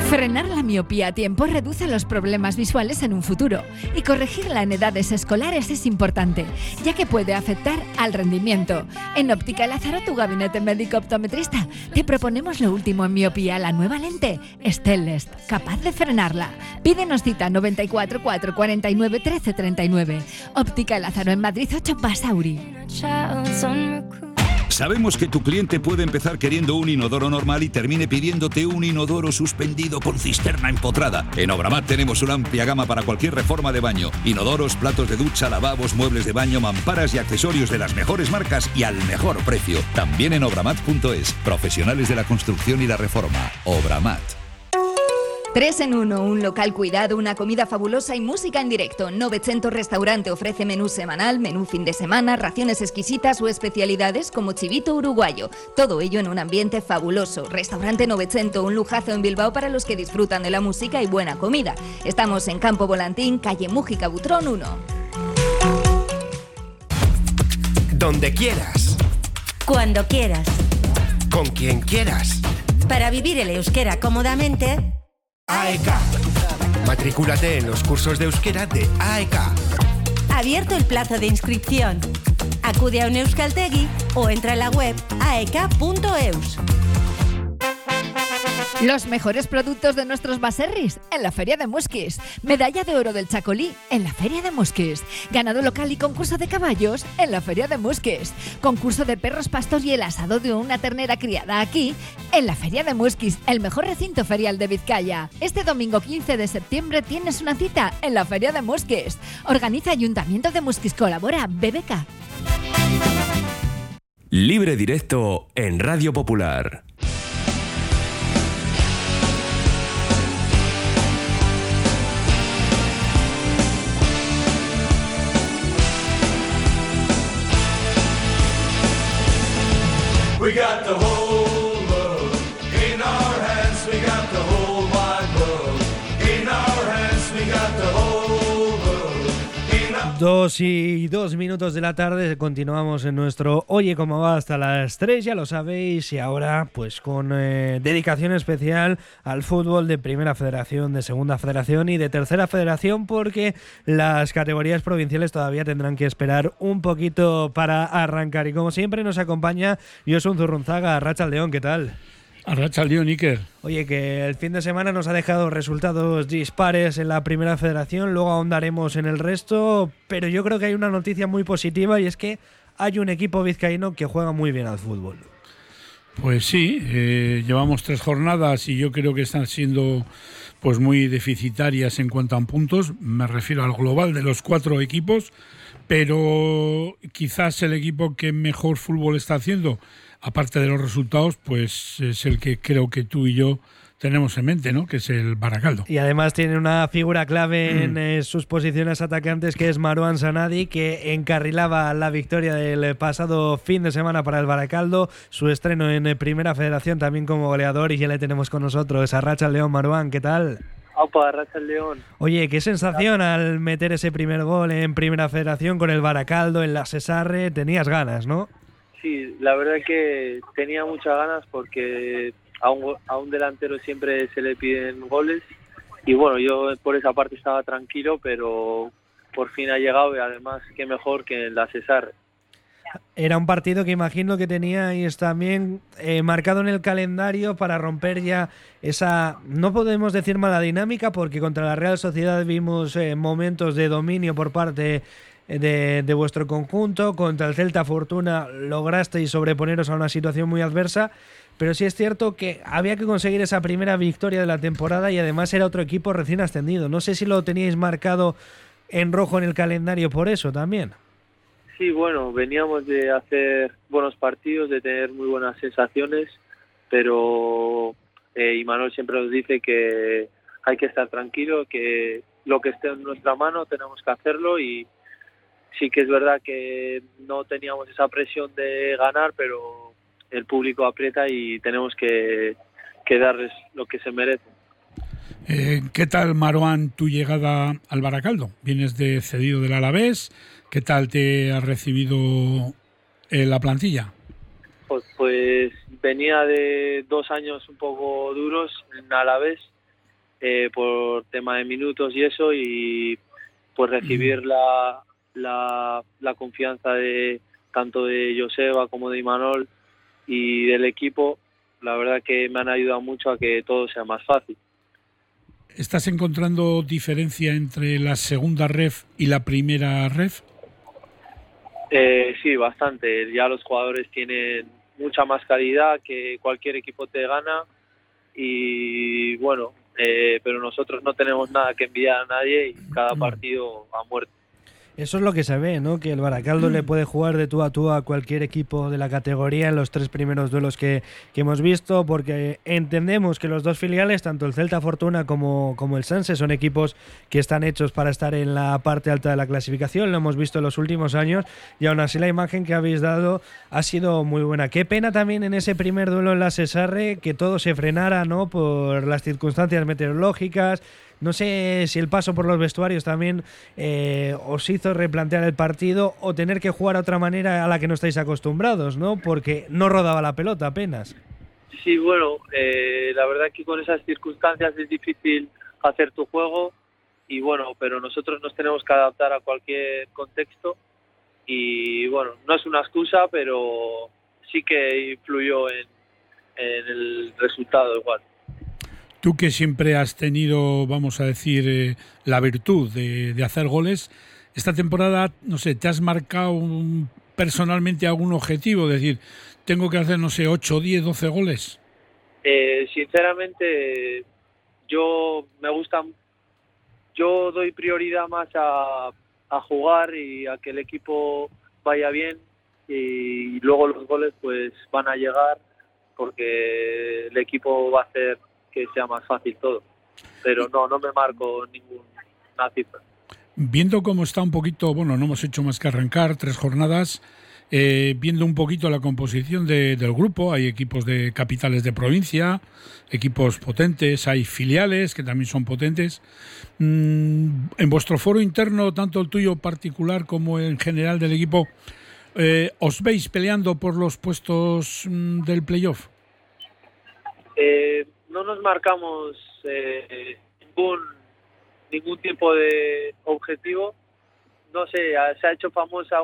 Frenar la miopía a tiempo reduce los problemas visuales en un futuro, y corregirla en edades escolares es importante, ya que puede afectar al rendimiento. En Óptica Lázaro, tu gabinete médico optometrista, te proponemos lo último en miopía, la nueva lente Stellest, capaz de frenarla. Pídenos cita 94 449 1339. Óptica Lázaro en Madrid 8 Basauri. Sabemos que tu cliente puede empezar queriendo un inodoro normal y termine pidiéndote un inodoro suspendido con cisterna empotrada. En Obramat tenemos una amplia gama para cualquier reforma de baño. Inodoros, platos de ducha, lavabos, muebles de baño, mamparas y accesorios de las mejores marcas y al mejor precio. También en obramat.es. Profesionales de la construcción y la reforma. Obramat. 3 en 1, un local cuidado, una comida fabulosa y música en directo. Novecento Restaurante ofrece menú semanal, menú fin de semana, raciones exquisitas o especialidades como chivito uruguayo. Todo ello en un ambiente fabuloso. Restaurante Novecento, un lujazo en Bilbao para los que disfrutan de la música y buena comida. Estamos en Campo Volantín, calle Mújica Butrón 1. Donde quieras. Cuando quieras. Con quien quieras. Para vivir el euskera cómodamente... AEK. Matricúlate en los cursos de euskera de AEK. Abierto el plazo de inscripción. Acude a un euskaltegi o entra en la web aek.eus. Los mejores productos de nuestros baserris en la Feria de Musquis. Medalla de oro del Chacolí en la Feria de Musquis. Ganado local y concurso de caballos en la Feria de Musquis. Concurso de perros pastos y el asado de una ternera criada aquí en la Feria de Musquis, el mejor recinto ferial de Vizcaya. Este domingo 15 de septiembre tienes una cita en la Feria de Musquis. Organiza Ayuntamiento de Musquis, colabora BBK. Libre directo en Radio Popular. We got the whole world in our hands. We got the whole wide world in our hands. We got the whole world in our... 2:02 de la tarde, continuamos en nuestro Oye Cómo Va hasta las 3, ya lo sabéis, y ahora pues con dedicación especial al fútbol de Primera Federación, de Segunda Federación y de Tercera Federación, porque las categorías provinciales todavía tendrán que esperar un poquito para arrancar. Y como siempre nos acompaña Josun Zurrunzaga. Arratsaldeon, ¿qué tal? Arratsaldeon, Iker. Oye, que el fin de semana nos ha dejado resultados dispares en la Primera Federación, luego ahondaremos en el resto, pero yo creo que hay una noticia muy positiva, y es que hay un equipo vizcaíno que juega muy bien al fútbol. Pues sí, llevamos 3 jornadas y yo creo que están siendo pues muy deficitarias en cuanto a puntos. Me refiero al global de los 4 equipos, pero quizás el equipo que mejor fútbol está haciendo, aparte de los resultados, pues es el que creo que tú y yo tenemos en mente, ¿no? Que es el Baracaldo. Y además tiene una figura clave en sus posiciones atacantes, que es Marouane Sanadi, que encarrilaba la victoria del pasado fin de semana para el Baracaldo, su estreno en Primera Federación también como goleador, y ya le tenemos con nosotros. Arratsaldeon, Marouane, ¿qué tal? Aupa, Arratsaldeon. Oye, qué sensación al meter ese primer gol en Primera Federación con el Baracaldo en la Cesarre. Tenías ganas, ¿no? Sí, la verdad es que tenía muchas ganas, porque a un delantero siempre se le piden goles, y bueno, yo por esa parte estaba tranquilo, pero por fin ha llegado, y además qué mejor que en la Cesar. Era un partido que imagino que teníais también marcado en el calendario para romper ya esa, no podemos decir mala dinámica, porque contra la Real Sociedad vimos momentos de dominio por parte de vuestro conjunto. Contra el Celta Fortuna lograsteis sobreponeros a una situación muy adversa, pero sí es cierto que había que conseguir esa primera victoria de la temporada, y además era otro equipo recién ascendido. No sé si lo teníais marcado en rojo en el calendario por eso también. Sí, bueno, veníamos de hacer buenos partidos, de tener muy buenas sensaciones, pero Imanol siempre nos dice que hay que estar tranquilo, que lo que esté en nuestra mano tenemos que hacerlo, y sí que es verdad que no teníamos esa presión de ganar, pero el público aprieta y tenemos que darles lo que se merecen. ¿Qué tal, Marouane, tu llegada al Baracaldo? Vienes de cedido del Alavés. ¿Qué tal te ha recibido la plantilla? Pues venía de 2 años un poco duros en Alavés, por tema de minutos y eso, y pues recibir la confianza de tanto de Joseba como de Imanol y del equipo, la verdad que me han ayudado mucho a que todo sea más fácil. ¿Estás encontrando diferencia entre la segunda ref y la primera ref? Sí, bastante. Ya los jugadores tienen mucha más calidad, que cualquier equipo te gana, y bueno, pero nosotros no tenemos nada que envidiar a nadie y cada partido a muerte. Eso es lo que se ve, ¿no? Que el Baracaldo le puede jugar de tú a cualquier equipo de la categoría en los 3 primeros duelos que hemos visto, porque entendemos que los 2 filiales, tanto el Celta Fortuna como el Sanse, son equipos que están hechos para estar en la parte alta de la clasificación. Lo hemos visto en los últimos años y aún así la imagen que habéis dado ha sido muy buena. Qué pena también en ese primer duelo en la Cesarre que todo se frenara, ¿no? Por las circunstancias meteorológicas. No sé si el paso por los vestuarios también os hizo replantear el partido o tener que jugar a otra manera a la que no estáis acostumbrados, ¿no? Porque no rodaba la pelota apenas. Sí, bueno, la verdad que con esas circunstancias es difícil hacer tu juego y bueno, pero nosotros nos tenemos que adaptar a cualquier contexto y bueno, no es una excusa, pero sí que influyó en el resultado igual. Tú que siempre has tenido, vamos a decir, la virtud de hacer goles, esta temporada, no sé, ¿te has marcado personalmente algún objetivo? Es decir, tengo que hacer, no sé, 8, 10, 12 goles. Sinceramente, yo doy prioridad más a jugar y a que el equipo vaya bien, y luego los goles pues van a llegar porque el equipo va a hacer que sea más fácil todo, pero no me marco ninguna cifra. Viendo cómo está un poquito, bueno, no hemos hecho más que arrancar 3 jornadas, viendo un poquito la composición del grupo, hay equipos de capitales de provincia, equipos potentes, hay filiales que también son potentes. En vuestro foro interno, tanto el tuyo particular como en general del equipo, ¿os veis peleando por los puestos del playoff? No nos marcamos ningún tipo de objetivo. No sé, se ha hecho famosa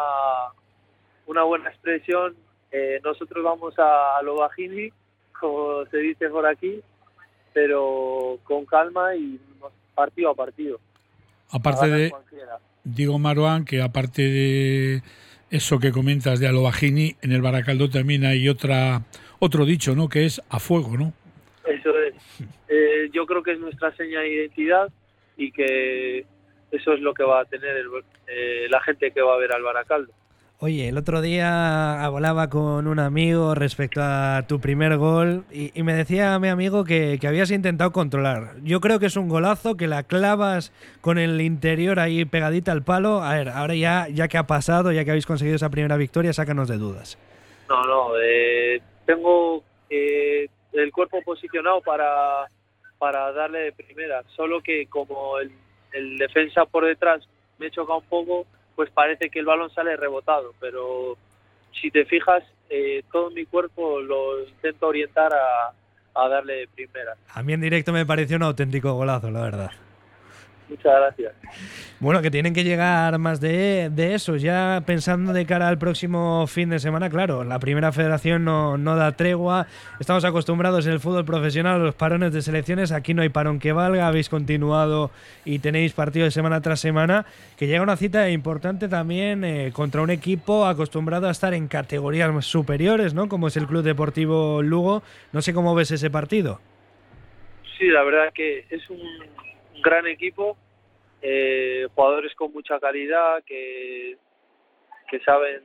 una buena expresión. Nosotros vamos a lo bajini, como se dice por aquí, pero con calma y partido a partido. Aparte de, digo, Marouane, que aparte de eso que comentas de a lo bajini, en el Baracaldo también hay otro dicho, ¿no? Que es a fuego, ¿no? Eso es. Yo creo que es nuestra seña de identidad y que eso es lo que va a tener la gente que va a ver al Baracaldo. Oye, el otro día hablaba con un amigo respecto a tu primer gol y me decía mi amigo que habías intentado controlar. Yo creo que es un golazo, que la clavas con el interior ahí pegadita al palo. A ver, ahora ya que ha pasado, ya que habéis conseguido esa primera victoria, sácanos de dudas. No, tengo el cuerpo posicionado para darle de primera, solo que como el defensa por detrás me choca un poco, pues parece que el balón sale rebotado, pero si te fijas, todo mi cuerpo lo intento orientar a darle de primera. A mí en directo me pareció un auténtico golazo, la verdad. Muchas gracias. Bueno, que tienen que llegar más de eso, ya pensando de cara al próximo fin de semana. Claro, la primera federación no da tregua, estamos acostumbrados en el fútbol profesional a los parones de selecciones, aquí no hay parón que valga, habéis continuado y tenéis partidos de semana tras semana, que llega una cita importante también contra un equipo acostumbrado a estar en categorías superiores, ¿no? Como es el Club Deportivo Lugo. No sé cómo ves ese partido. Sí, la verdad que es un gran equipo, jugadores con mucha calidad que saben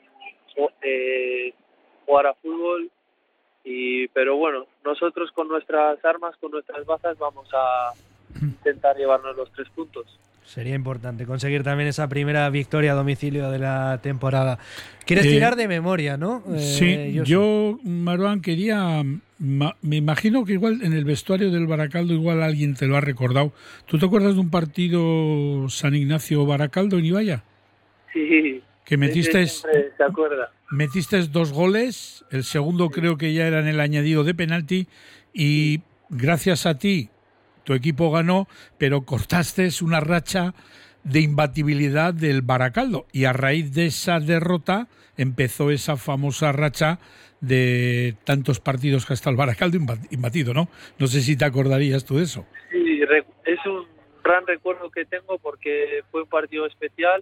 jugar a fútbol, pero bueno, nosotros con nuestras armas, con nuestras bazas, vamos a intentar llevarnos los 3 puntos. Sería importante conseguir también esa primera victoria a domicilio de la temporada. ¿Quieres tirar de memoria, no? Sí, yo, Marouane, me imagino que igual en el vestuario del Baracaldo igual alguien te lo ha recordado. ¿Tú te acuerdas de un partido San Ignacio-Baracaldo en Ibaya? Sí, que metiste, se acuerda. Metiste 2 goles, el segundo creo que ya era en el añadido de penalti y gracias a ti tu equipo ganó, pero cortaste una racha de imbatibilidad del Baracaldo y a raíz de esa derrota empezó esa famosa racha de tantos partidos que hasta el Baracaldo imbatido, ¿no? No sé si te acordarías tú de eso. Sí, es un gran recuerdo que tengo porque fue un partido especial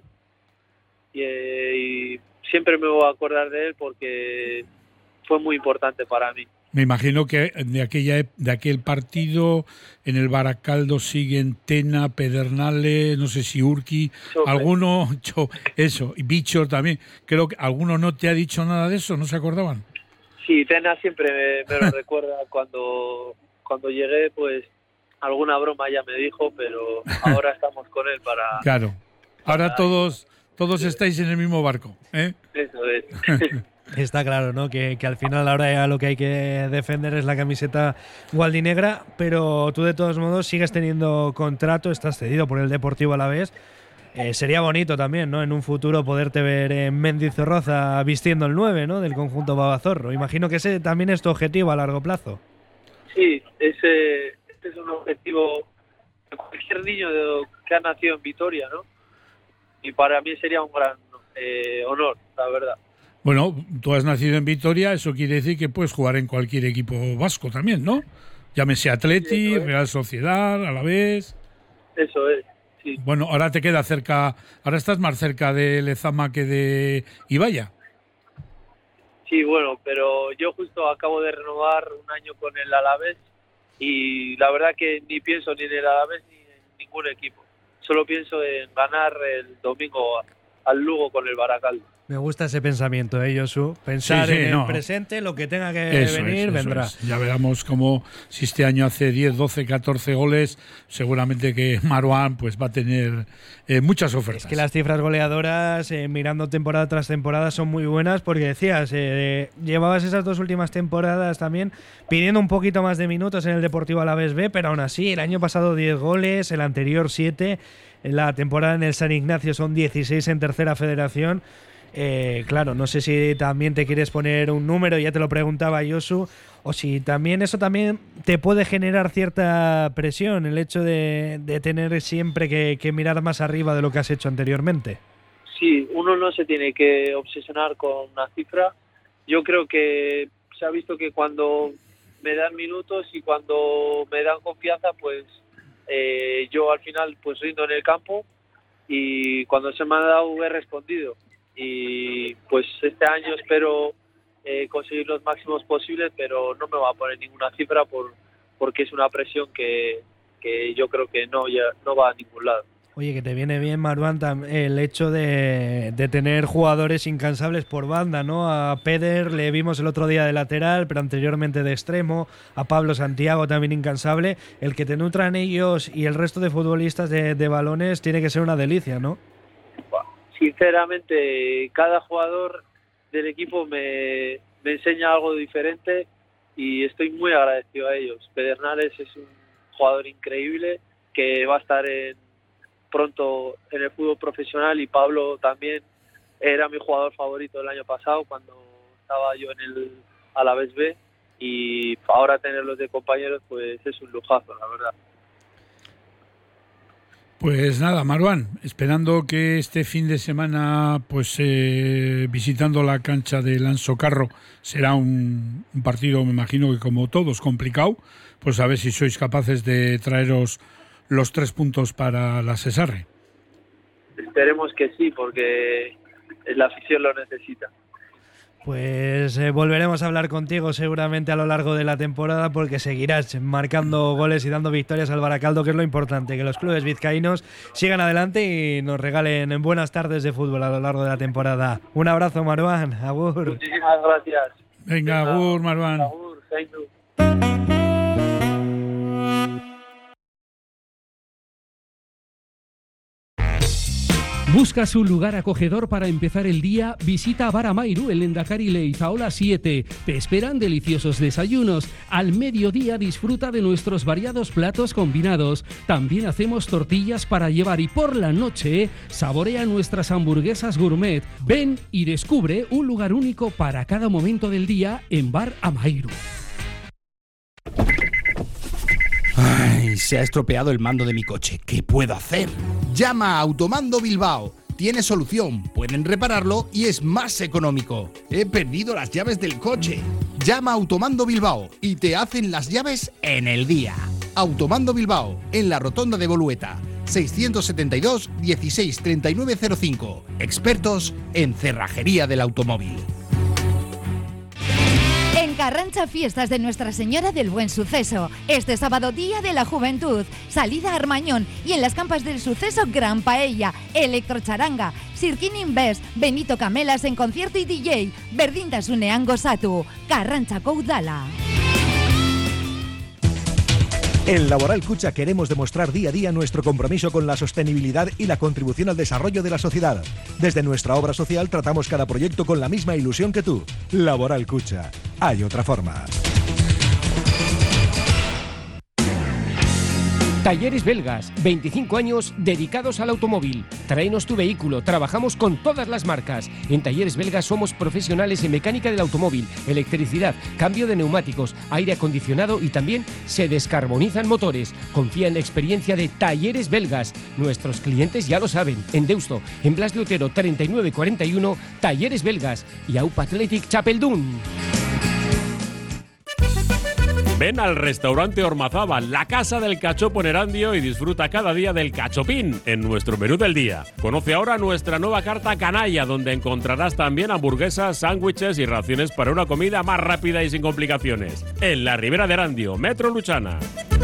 y siempre me voy a acordar de él porque fue muy importante para mí. Me imagino que de aquel partido en el Baracaldo siguen Tena, Pedernales, no sé si Urqui, alguno, eso, y Bichor también. Creo que alguno no te ha dicho nada de eso, ¿no se acordaban? Sí, Tena siempre me lo recuerda cuando llegué, pues alguna broma ya me dijo, pero ahora estamos con él para... Claro, ahora todos estáis en el mismo barco, ¿eh? Eso es. Está claro, ¿no? Que al final ahora ya lo que hay que defender es la camiseta gualdinegra, pero tú de todos modos sigues teniendo contrato, estás cedido por el Deportivo Alavés. Sería bonito también, ¿no? En un futuro poderte ver en Mendizorroza vistiendo el 9, ¿no? Del conjunto Babazorro. Imagino que ese también es tu objetivo a largo plazo. Sí, ese es un objetivo de cualquier niño que ha nacido en Vitoria, ¿no? Y para mí sería un gran honor, la verdad. Bueno, tú has nacido en Vitoria, eso quiere decir que puedes jugar en cualquier equipo vasco también, ¿no? Llámese Atleti, Real Sociedad, Alavés. Eso es, sí. Bueno, ahora te queda cerca, ahora estás más cerca de Lezama que de Ibaya. Sí, bueno, pero yo justo acabo de renovar un año con el Alavés y la verdad que ni pienso ni en el Alavés ni en ningún equipo. Solo pienso en ganar el domingo al Lugo con el Baracaldo. Me gusta ese pensamiento, Josu. Pensar en el presente, lo que tenga que venir, vendrá. Ya veremos cómo, si este año hace 10, 12, 14 goles, seguramente que Marouane pues va a tener muchas ofertas. Es que las cifras goleadoras, mirando temporada tras temporada, son muy buenas, porque decías, llevabas esas 2 últimas temporadas también pidiendo un poquito más de minutos en el Deportivo Alavés B, pero aún así, el año pasado 10 goles, el anterior 7, la temporada en el San Ignacio son 16 en tercera federación. Claro, no sé si también te quieres poner un número, ya te lo preguntaba Josu, o si también eso también te puede generar cierta presión, el hecho de tener siempre que mirar más arriba de lo que has hecho anteriormente. Sí, uno no se tiene que obsesionar con una cifra. Yo creo que se ha visto que cuando me dan minutos y cuando me dan confianza, pues yo al final pues rindo en el campo y cuando se me ha dado he respondido. Y pues este año espero conseguir los máximos posibles, pero no me voy a poner ninguna cifra porque es una presión que yo creo que no va a ningún lado. Oye, que te viene bien, Marouane, el hecho de tener jugadores incansables por banda, ¿no? A Peder le vimos el otro día de lateral, pero anteriormente de extremo, a Pablo Santiago también incansable. El que te nutran ellos y el resto de futbolistas de balones tiene que ser una delicia, ¿no? Sinceramente, cada jugador del equipo me enseña algo diferente y estoy muy agradecido a ellos. Pedernales es un jugador increíble que va a estar pronto en el fútbol profesional y Pablo también era mi jugador favorito el año pasado cuando estaba yo en el Alavés B y ahora tenerlos de compañeros pues es un lujazo, la verdad. Pues nada, Marouane, esperando que este fin de semana, pues visitando la cancha del Anso Carro, será un partido, me imagino que como todos, complicado, pues a ver si sois capaces de traeros los 3 puntos para la Cesarre. Esperemos que sí, porque la afición lo necesita. Pues volveremos a hablar contigo seguramente a lo largo de la temporada porque seguirás marcando goles y dando victorias al Baracaldo, que es lo importante, que los clubes vizcaínos sigan adelante y nos regalen buenas tardes de fútbol a lo largo de la temporada. Un abrazo, Marouane. Agur. Muchísimas gracias. Venga, agur, Marouane. Agur, Zainu. ¿Buscas un lugar acogedor para empezar el día? Visita Bar Amairu en Lendakari Leizaola 7. Te esperan deliciosos desayunos. Al mediodía disfruta de nuestros variados platos combinados. También hacemos tortillas para llevar y por la noche saborea nuestras hamburguesas gourmet. Ven y descubre un lugar único para cada momento del día en Bar Amairu. Ay, Se ha estropeado el mando de mi coche. ¿Qué puedo hacer? Llama a Automando Bilbao. Tiene solución, pueden repararlo y es más económico. He perdido las llaves del coche. Llama a Automando Bilbao y te hacen las llaves en el día. Automando Bilbao, en la rotonda de Bolueta. 672 16 39 05. Expertos en cerrajería del automóvil. En Carranza, fiestas de Nuestra Señora del Buen Suceso. Este sábado, Día de la Juventud. Salida a Armañón. Y en las campas del Suceso, Gran Paella, Electrocharanga, Sirkin Invest, Benito Camelas en concierto y DJ, Berdintasunean gozatu. Carranza Koudala. En Laboral Kutxa queremos demostrar día a día nuestro compromiso con la sostenibilidad y la contribución al desarrollo de la sociedad. Desde nuestra obra social tratamos cada proyecto con la misma ilusión que tú. Laboral Kutxa. Hay otra forma. Talleres Belgas, 25 años dedicados al automóvil. Tráenos tu vehículo, trabajamos con todas las marcas. En Talleres Belgas somos profesionales en mecánica del automóvil, electricidad, cambio de neumáticos, aire acondicionado y también se descarbonizan motores. Confía en la experiencia de Talleres Belgas. Nuestros clientes ya lo saben. En Deusto, en Blas de Otero 3941, Talleres Belgas y AUPA Athletic Chapeldún. Ven al restaurante Ormazábal, la casa del cachopo en Erandio y disfruta cada día del cachopín en nuestro menú del día. Conoce ahora nuestra nueva carta canalla, donde encontrarás también hamburguesas, sándwiches y raciones para una comida más rápida y sin complicaciones. En la Ribera de Erandio, Metro Luchana.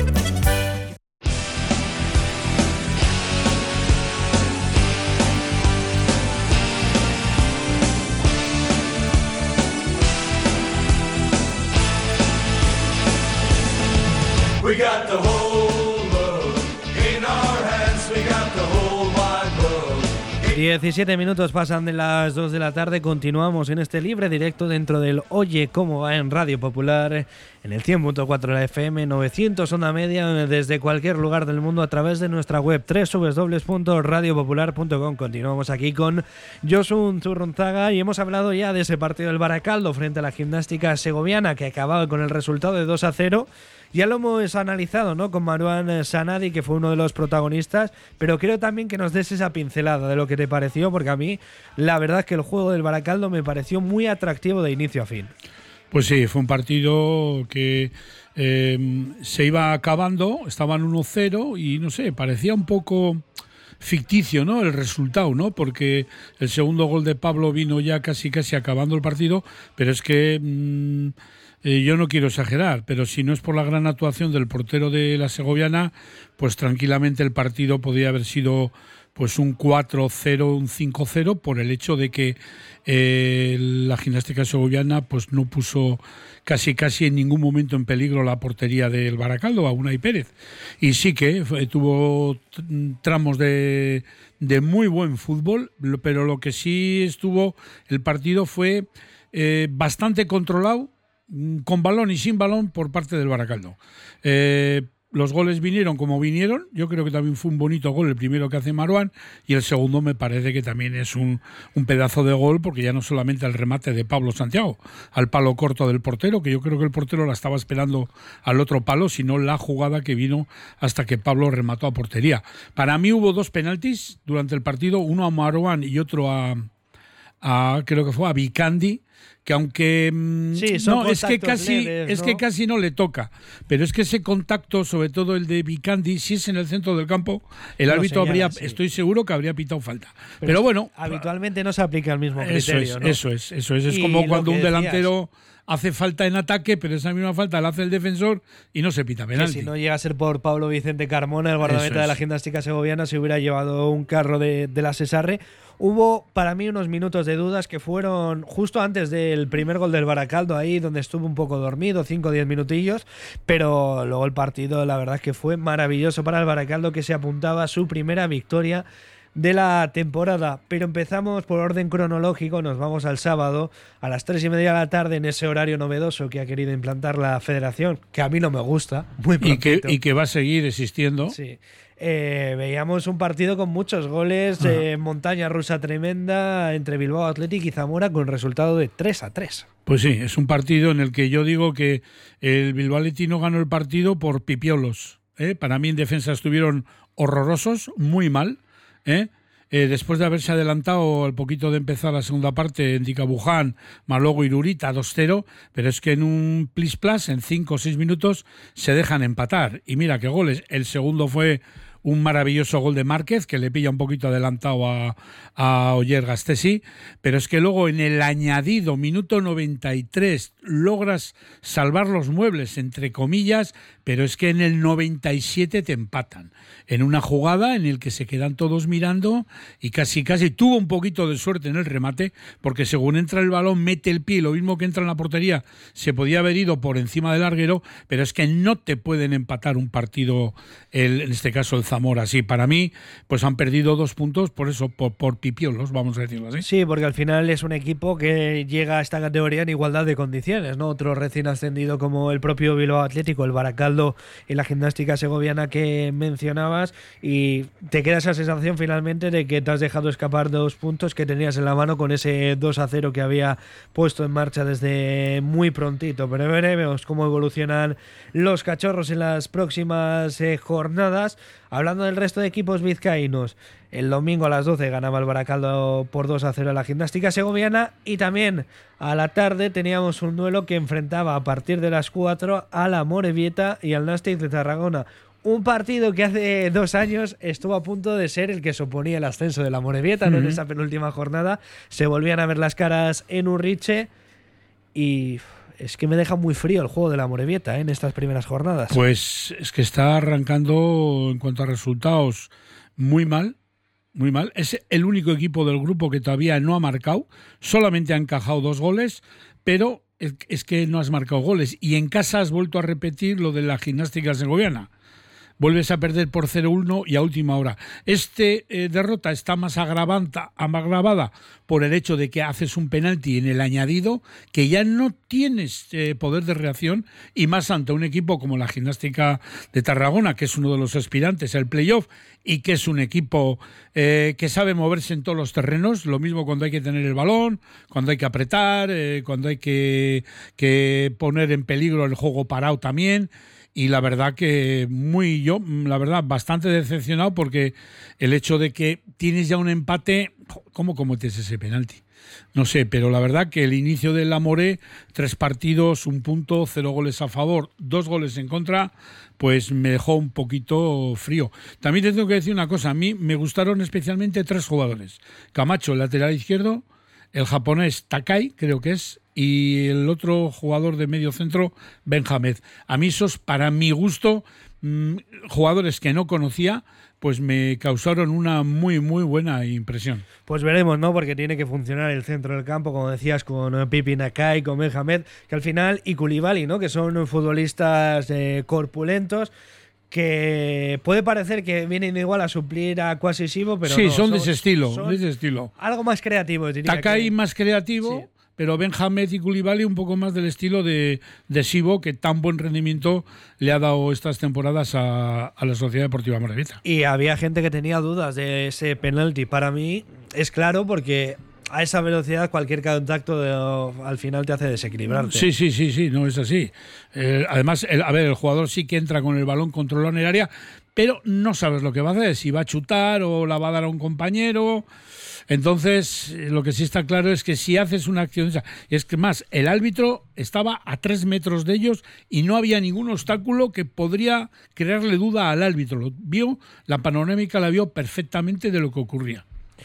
We got the whole world in our hands. We got the whole wide world. 17 minutos pasan de las 2 de la tarde. Continuamos en este libre directo dentro del Oye Cómo Va en Radio Popular, en el 100.4 de la FM, 900 onda media, desde cualquier lugar del mundo a través de nuestra web www.radiopopular.com. Continuamos aquí con Josun Zurrunzaga y hemos hablado ya de ese partido del Baracaldo frente a la Gimnástica Segoviana, que acababa con el resultado de 2-0. Ya lo hemos analizado, ¿no?, con Marouane Sanadi, que fue uno de los protagonistas, pero creo también que nos des esa pincelada de lo que te pareció, porque a mí la verdad es que el juego del Baracaldo me pareció muy atractivo de inicio a fin. Pues sí, fue un partido que se iba acabando, estaban 1-0 y no sé, parecía un poco ficticio, ¿no?, el resultado, ¿no?, porque el segundo gol de Pablo vino ya casi acabando el partido, pero es que yo no quiero exagerar, pero si no es por la gran actuación del portero de la Segoviana, pues tranquilamente el partido podría haber sido pues un 4-0, un 5-0, por el hecho de que la Gimnástica Segoviana pues no puso casi en ningún momento en peligro la portería del Baracaldo, a Unai Pérez. Y sí que tuvo tramos de muy buen fútbol, pero lo que sí estuvo el partido fue bastante controlado, con balón y sin balón por parte del Baracaldo. Los goles vinieron como vinieron. Yo creo que también fue un bonito gol el primero que hace Marouane, y el segundo me parece que también es un pedazo de gol, porque ya no solamente el remate de Pablo Santiago al palo corto del portero, que yo creo que el portero la estaba esperando al otro palo, sino la jugada que vino hasta que Pablo remató a portería. Para mí hubo dos penaltis durante el partido, uno a Marouane y otro a creo que fue a Vicandi, que aunque sí, no, es que casi no le toca, pero es que ese contacto, sobre todo el de Vicandi, si es en el centro del campo, el árbitro señala, estoy seguro que habría pitado falta. Pero bueno, habitualmente no se aplica el mismo criterio, ¿no? Eso es como cuando un delantero hace falta en ataque, pero esa misma falta la hace el defensor y no se pita penalti. Que si no llega a ser por Pablo Vicente Carmona, el guardameta de la Gimnástica Segoviana, se hubiera llevado un carro de la Cesarre. Hubo para mí unos minutos de dudas que fueron justo antes del primer gol del Baracaldo, ahí donde estuvo un poco dormido, 5 o 10 minutillos, pero luego el partido la verdad es que fue maravilloso para el Baracaldo, que se apuntaba a su primera victoria de la temporada. Pero empezamos por orden cronológico, nos vamos al sábado a las 3:30 de la tarde, en ese horario novedoso que ha querido implantar la Federación, que a mí no me gusta, muy prontito. Y que va a seguir existiendo. Sí. Veíamos un partido con muchos goles, montaña rusa tremenda entre Bilbao Athletic y Zamora, con resultado de 3-3. Pues sí, es un partido en el que yo digo que el Bilbao Athletic no ganó el partido por pipiolos. Para mí en defensa estuvieron horrorosos, muy mal, después de haberse adelantado al poquito de empezar la segunda parte en Dicabuján, más luego Irurita 2-0, pero es que en un plis-plas, en 5 o 6 minutos, se dejan empatar. Y mira qué goles. El segundo fue un maravilloso gol de Márquez, que le pilla un poquito adelantado a Oyer Gastesi, pero es que luego en el añadido, minuto 93, logras salvar los muebles, entre comillas, pero es que en el 97 te empatan. En una jugada en el que se quedan todos mirando y casi tuvo un poquito de suerte en el remate, porque según entra el balón, mete el pie, lo mismo que entra en la portería, se podía haber ido por encima del larguero, pero es que no te pueden empatar un partido, en este caso el Zamora. Sí, para mí, pues han perdido 2 puntos por eso, por pipiolos, vamos a decirlo así. Sí, porque al final es un equipo que llega a esta categoría en igualdad de condiciones, ¿no? Otro recién ascendido como el propio Bilbao Atlético, el Baracaldo y la Gimnástica Segoviana que mencionabas, y te queda esa sensación finalmente de que te has dejado escapar 2 puntos que tenías en la mano con ese 2-0 que había puesto en marcha desde muy prontito. Pero veremos cómo evolucionan los cachorros en las próximas jornadas. Hablando del resto de equipos vizcaínos, el domingo a las 12 ganaba el Baracaldo por 2-0 a la Gimnástica Segoviana, y también a la tarde teníamos un duelo que enfrentaba a partir de las 4 a la Amorebieta y al Nàstic de Tarragona. Un partido que hace 2 años estuvo a punto de ser el que suponía el ascenso de la Amorebieta, ¿no? En esa penúltima jornada se volvían a ver las caras en Urriche, y es que me deja muy frío el juego de la Amorebieta en estas primeras jornadas. Pues es que está arrancando en cuanto a resultados muy mal. Muy mal. Es el único equipo del grupo que todavía no ha marcado. Solamente ha encajado 2 goles, pero es que no has marcado goles. Y en casa has vuelto a repetir lo de la Gimnástica Segoviana. Vuelves a perder por 0-1 y a última hora. Derrota está más agravada por el hecho de que haces un penalti en el añadido, que ya no tienes poder de reacción, y más ante un equipo como la Gimnástica de Tarragona, que es uno de los aspirantes al playoff y que es un equipo que sabe moverse en todos los terrenos, lo mismo cuando hay que tener el balón, cuando hay que apretar, cuando hay que poner en peligro el juego parado también. Y la verdad que bastante decepcionado, porque el hecho de que tienes ya un empate, ¿cómo cometes ese penalti? No sé, pero la verdad que el inicio del Amore, 3 partidos, 1 punto, 0 goles a favor, 2 goles en contra, pues me dejó un poquito frío. También te tengo que decir una cosa, a mí me gustaron especialmente 3 jugadores. Camacho, el lateral izquierdo, el japonés Takai, creo que es, y el otro jugador de medio centro, Benjamed. A mí esos, para mi gusto, jugadores que no conocía, pues me causaron una muy, muy buena impresión. Pues veremos, ¿no? Porque tiene que funcionar el centro del campo, como decías, con Pipi Nakai, con Benjamed, que al final, y Koulibaly, ¿no? Que son futbolistas corpulentos, que puede parecer que vienen igual a suplir a Quasisivo, pero sí, no, son de ese estilo. Algo más creativo, diría. Takai más creativo, sí, pero Benjamed y Koulibaly un poco más del estilo de Sibo, que tan buen rendimiento le ha dado estas temporadas a la Sociedad Deportiva Amorebieta. Y había gente que tenía dudas de ese penalti. Para mí es claro, porque a esa velocidad cualquier contacto al final te hace desequilibrarte. Sí, no es así. Además, el jugador sí que entra con el balón controlado en el área, pero no sabes lo que va a hacer, si va a chutar o la va a dar a un compañero. Entonces, lo que sí está claro es que si haces una acción, es que más, el árbitro estaba a 3 metros de ellos y no había ningún obstáculo que podría crearle duda al árbitro. La panorámica la vio perfectamente de lo que ocurría.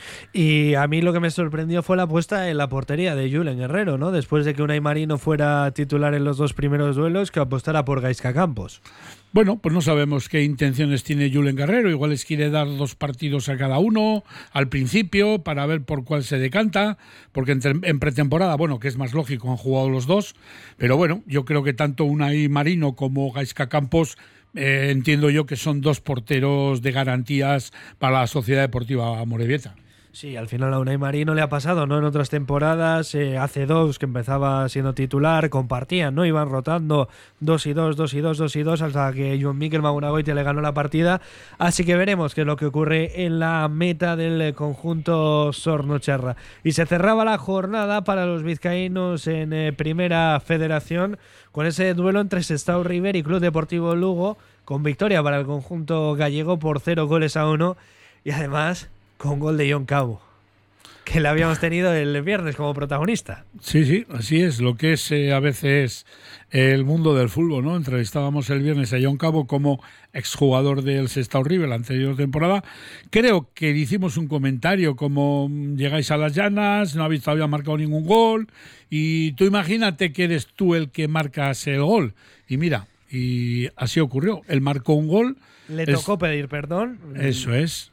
Y a mí lo que me sorprendió fue la apuesta en la portería de Julen Guerrero, ¿no? Después de que Unai Marino fuera titular en los 2 primeros duelos, que apostara por Gaizka Campos. Bueno, pues no sabemos qué intenciones tiene Julen Guerrero. Igual les quiere dar 2 partidos a cada uno al principio para ver por cuál se decanta, porque en pretemporada, bueno, que es más lógico, han jugado los 2, pero bueno, yo creo que tanto Unai Marino como Gaizka Campos entiendo yo que son 2 porteros de garantías para la Sociedad Deportiva Amorebieta. Sí, al final a Unai Marino le ha pasado, ¿no? En otras temporadas, hace 2 que empezaba siendo titular, compartían, ¿no? Iban rotando 2 y 2, 2 y 2, 2 y 2, hasta que Joan Mikel Magunagoite le ganó la partida. Así que veremos qué es lo que ocurre en la meta del conjunto sornocherra. Y se cerraba la jornada para los vizcaínos en Primera Federación con ese duelo entre Sestao River y Club Deportivo Lugo, con victoria para el conjunto gallego por 0-1 y además con gol de Jon Cabo, que le habíamos tenido el viernes como protagonista. Sí, así es, lo que es a veces el mundo del fútbol, ¿no? Entrevistábamos el viernes a Jon Cabo como exjugador del Sestao River la anterior temporada. Creo que le hicimos un comentario como llegáis a las llanas, no habéis todavía marcado ningún gol y tú imagínate que eres tú el que marcas el gol. Y mira, y así ocurrió, él marcó un gol. Le tocó pedir perdón. Eso es.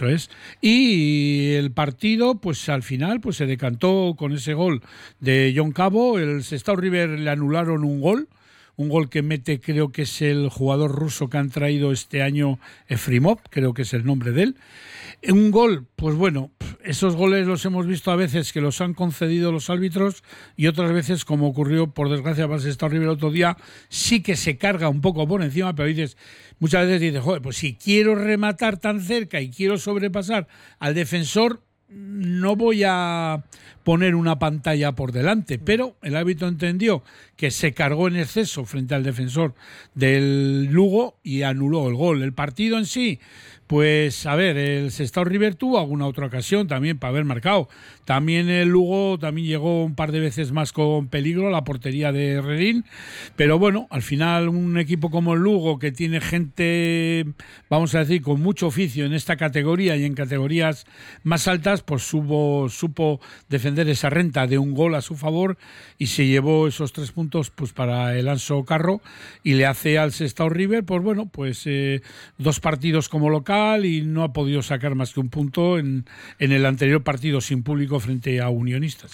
Y el partido, pues al final, pues se decantó con ese gol de Jon Cabo. El Sestao River le anularon un gol que mete, creo que es el jugador ruso que han traído este año, Efrimov, creo que es el nombre de él. Un gol, pues bueno, esos goles los hemos visto a veces que los han concedido los árbitros y otras veces, como ocurrió por desgracia para el Sestao River el otro día, sí que se carga un poco por encima, pero muchas veces dices, joder, pues si quiero rematar tan cerca y quiero sobrepasar al defensor, no voy a poner una pantalla por delante, pero el árbitro entendió que se cargó en exceso frente al defensor del Lugo y anuló el gol. El partido en sí, pues a ver, el Sestao River tuvo alguna otra ocasión también para haber marcado. También el Lugo también llegó un par de veces más con peligro a la portería de Redín, pero bueno, al final un equipo como el Lugo, que tiene gente, vamos a decir, con mucho oficio en esta categoría y en categorías más altas, pues supo defender esa renta de un gol a su favor y se llevó esos 3 puntos pues para el Anso Carro y le hace al Sestao River, pues bueno, pues 2 partidos como local y no ha podido sacar más que un punto en el anterior partido sin público frente a Unionistas.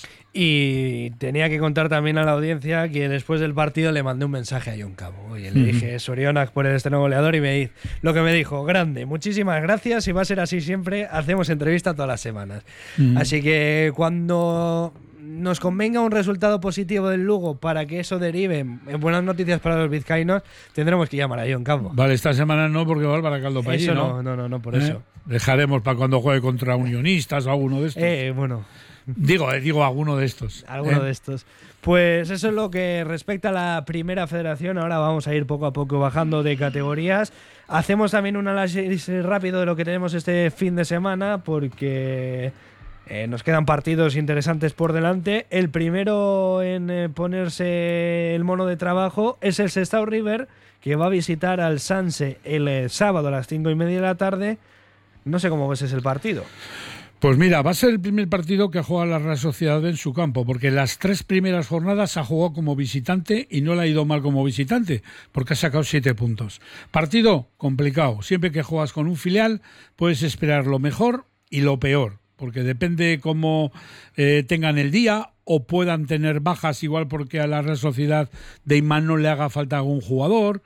Y tenía que contar también a la audiencia que después del partido le mandé un mensaje a Jon Cabo. Oye, le dije, Sorionak por el estreno goleador, y lo que me dijo, grande, muchísimas gracias, y va a ser así siempre, hacemos entrevista todas las semanas. Así que cuando nos convenga un resultado positivo del Lugo para que eso derive en buenas noticias para los vizcaínos, tendremos que llamar a Jon Cabo. Vale, esta semana no, porque va para caldo para allí, ¿no? No, por eso. Dejaremos para cuando juegue contra Unionistas o alguno de estos. Bueno. Digo alguno de estos. Alguno de estos. Pues eso es lo que respecta a la primera federación. Ahora vamos a ir poco a poco bajando de categorías. Hacemos también un análisis rápido de lo que tenemos este fin de semana, porque nos quedan partidos interesantes por delante. El primero en ponerse el mono de trabajo es el Sestao River, que va a visitar al Sanse el sábado a las 5:30 de la tarde. No sé cómo ves ese partido. Pues mira, va a ser el primer partido que juega la Real Sociedad en su campo, porque las 3 primeras jornadas ha jugado como visitante y no le ha ido mal como visitante, porque ha sacado 7 puntos. Partido complicado. Siempre que juegas con un filial puedes esperar lo mejor y lo peor, porque depende cómo tengan el día o puedan tener bajas, igual porque a la Real Sociedad de Imán no le haga falta algún jugador.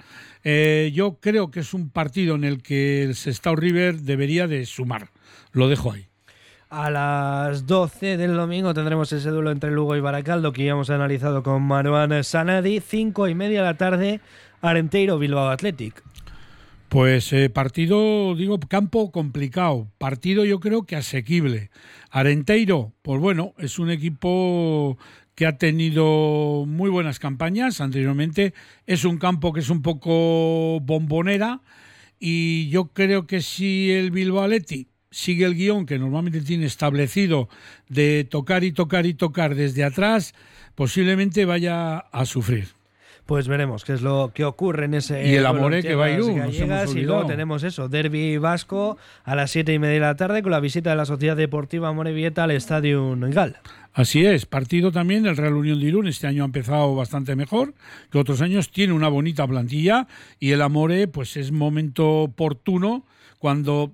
Yo creo que es un partido en el que el Sestao River debería de sumar. Lo dejo ahí. A las 12 del domingo tendremos ese duelo entre Lugo y Baracaldo, que ya hemos analizado con Maruán Sanadi. 5:30 de la tarde, Arenteiro Bilbao Athletic. Pues partido, campo complicado. Partido yo creo que asequible. Arenteiro, pues bueno, es un equipo que ha tenido muy buenas campañas anteriormente. Es un campo que es un poco bombonera y yo creo que si el Bilbao Athletic sigue el guión que normalmente tiene establecido de tocar y tocar y tocar desde atrás, posiblemente vaya a sufrir. Pues veremos qué es lo que ocurre en ese... Y el Amore que va a Irún, y luego tenemos eso, derbi vasco a las 7:30 de la tarde con la visita de la Sociedad Deportiva Amorebieta al Estadio Noingal. Así es, partido también el Real Unión de Irún. Este año ha empezado bastante mejor que otros años, tiene una bonita plantilla y el Amore pues es momento oportuno cuando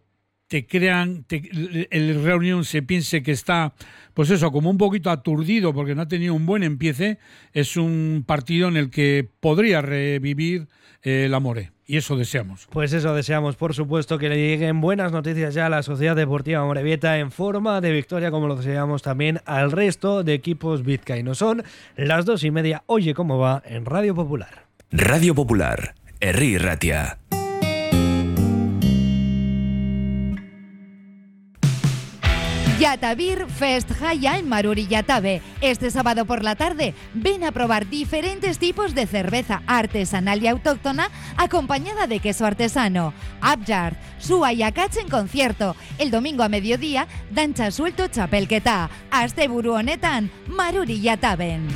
el Real Unión se piense que está, pues eso, como un poquito aturdido porque no ha tenido un buen empiece. Es un partido en el que podría revivir el Amore y eso deseamos. Pues eso deseamos, por supuesto, que le lleguen buenas noticias ya a la Sociedad Deportiva Amorebieta en forma de victoria, como lo deseamos también al resto de equipos vizcaínos. Son las 2:30. Oye cómo va en Radio Popular. Radio Popular, Herri Ratia. Yatavir Fest Jaya en Maruri Yatabe. Este sábado por la tarde, ven a probar diferentes tipos de cerveza artesanal y autóctona acompañada de queso artesano. Abjart, Sua y Akats en concierto. El domingo a mediodía, dancha suelto txapelketa. Asteburu honetan, Maruri Yataben.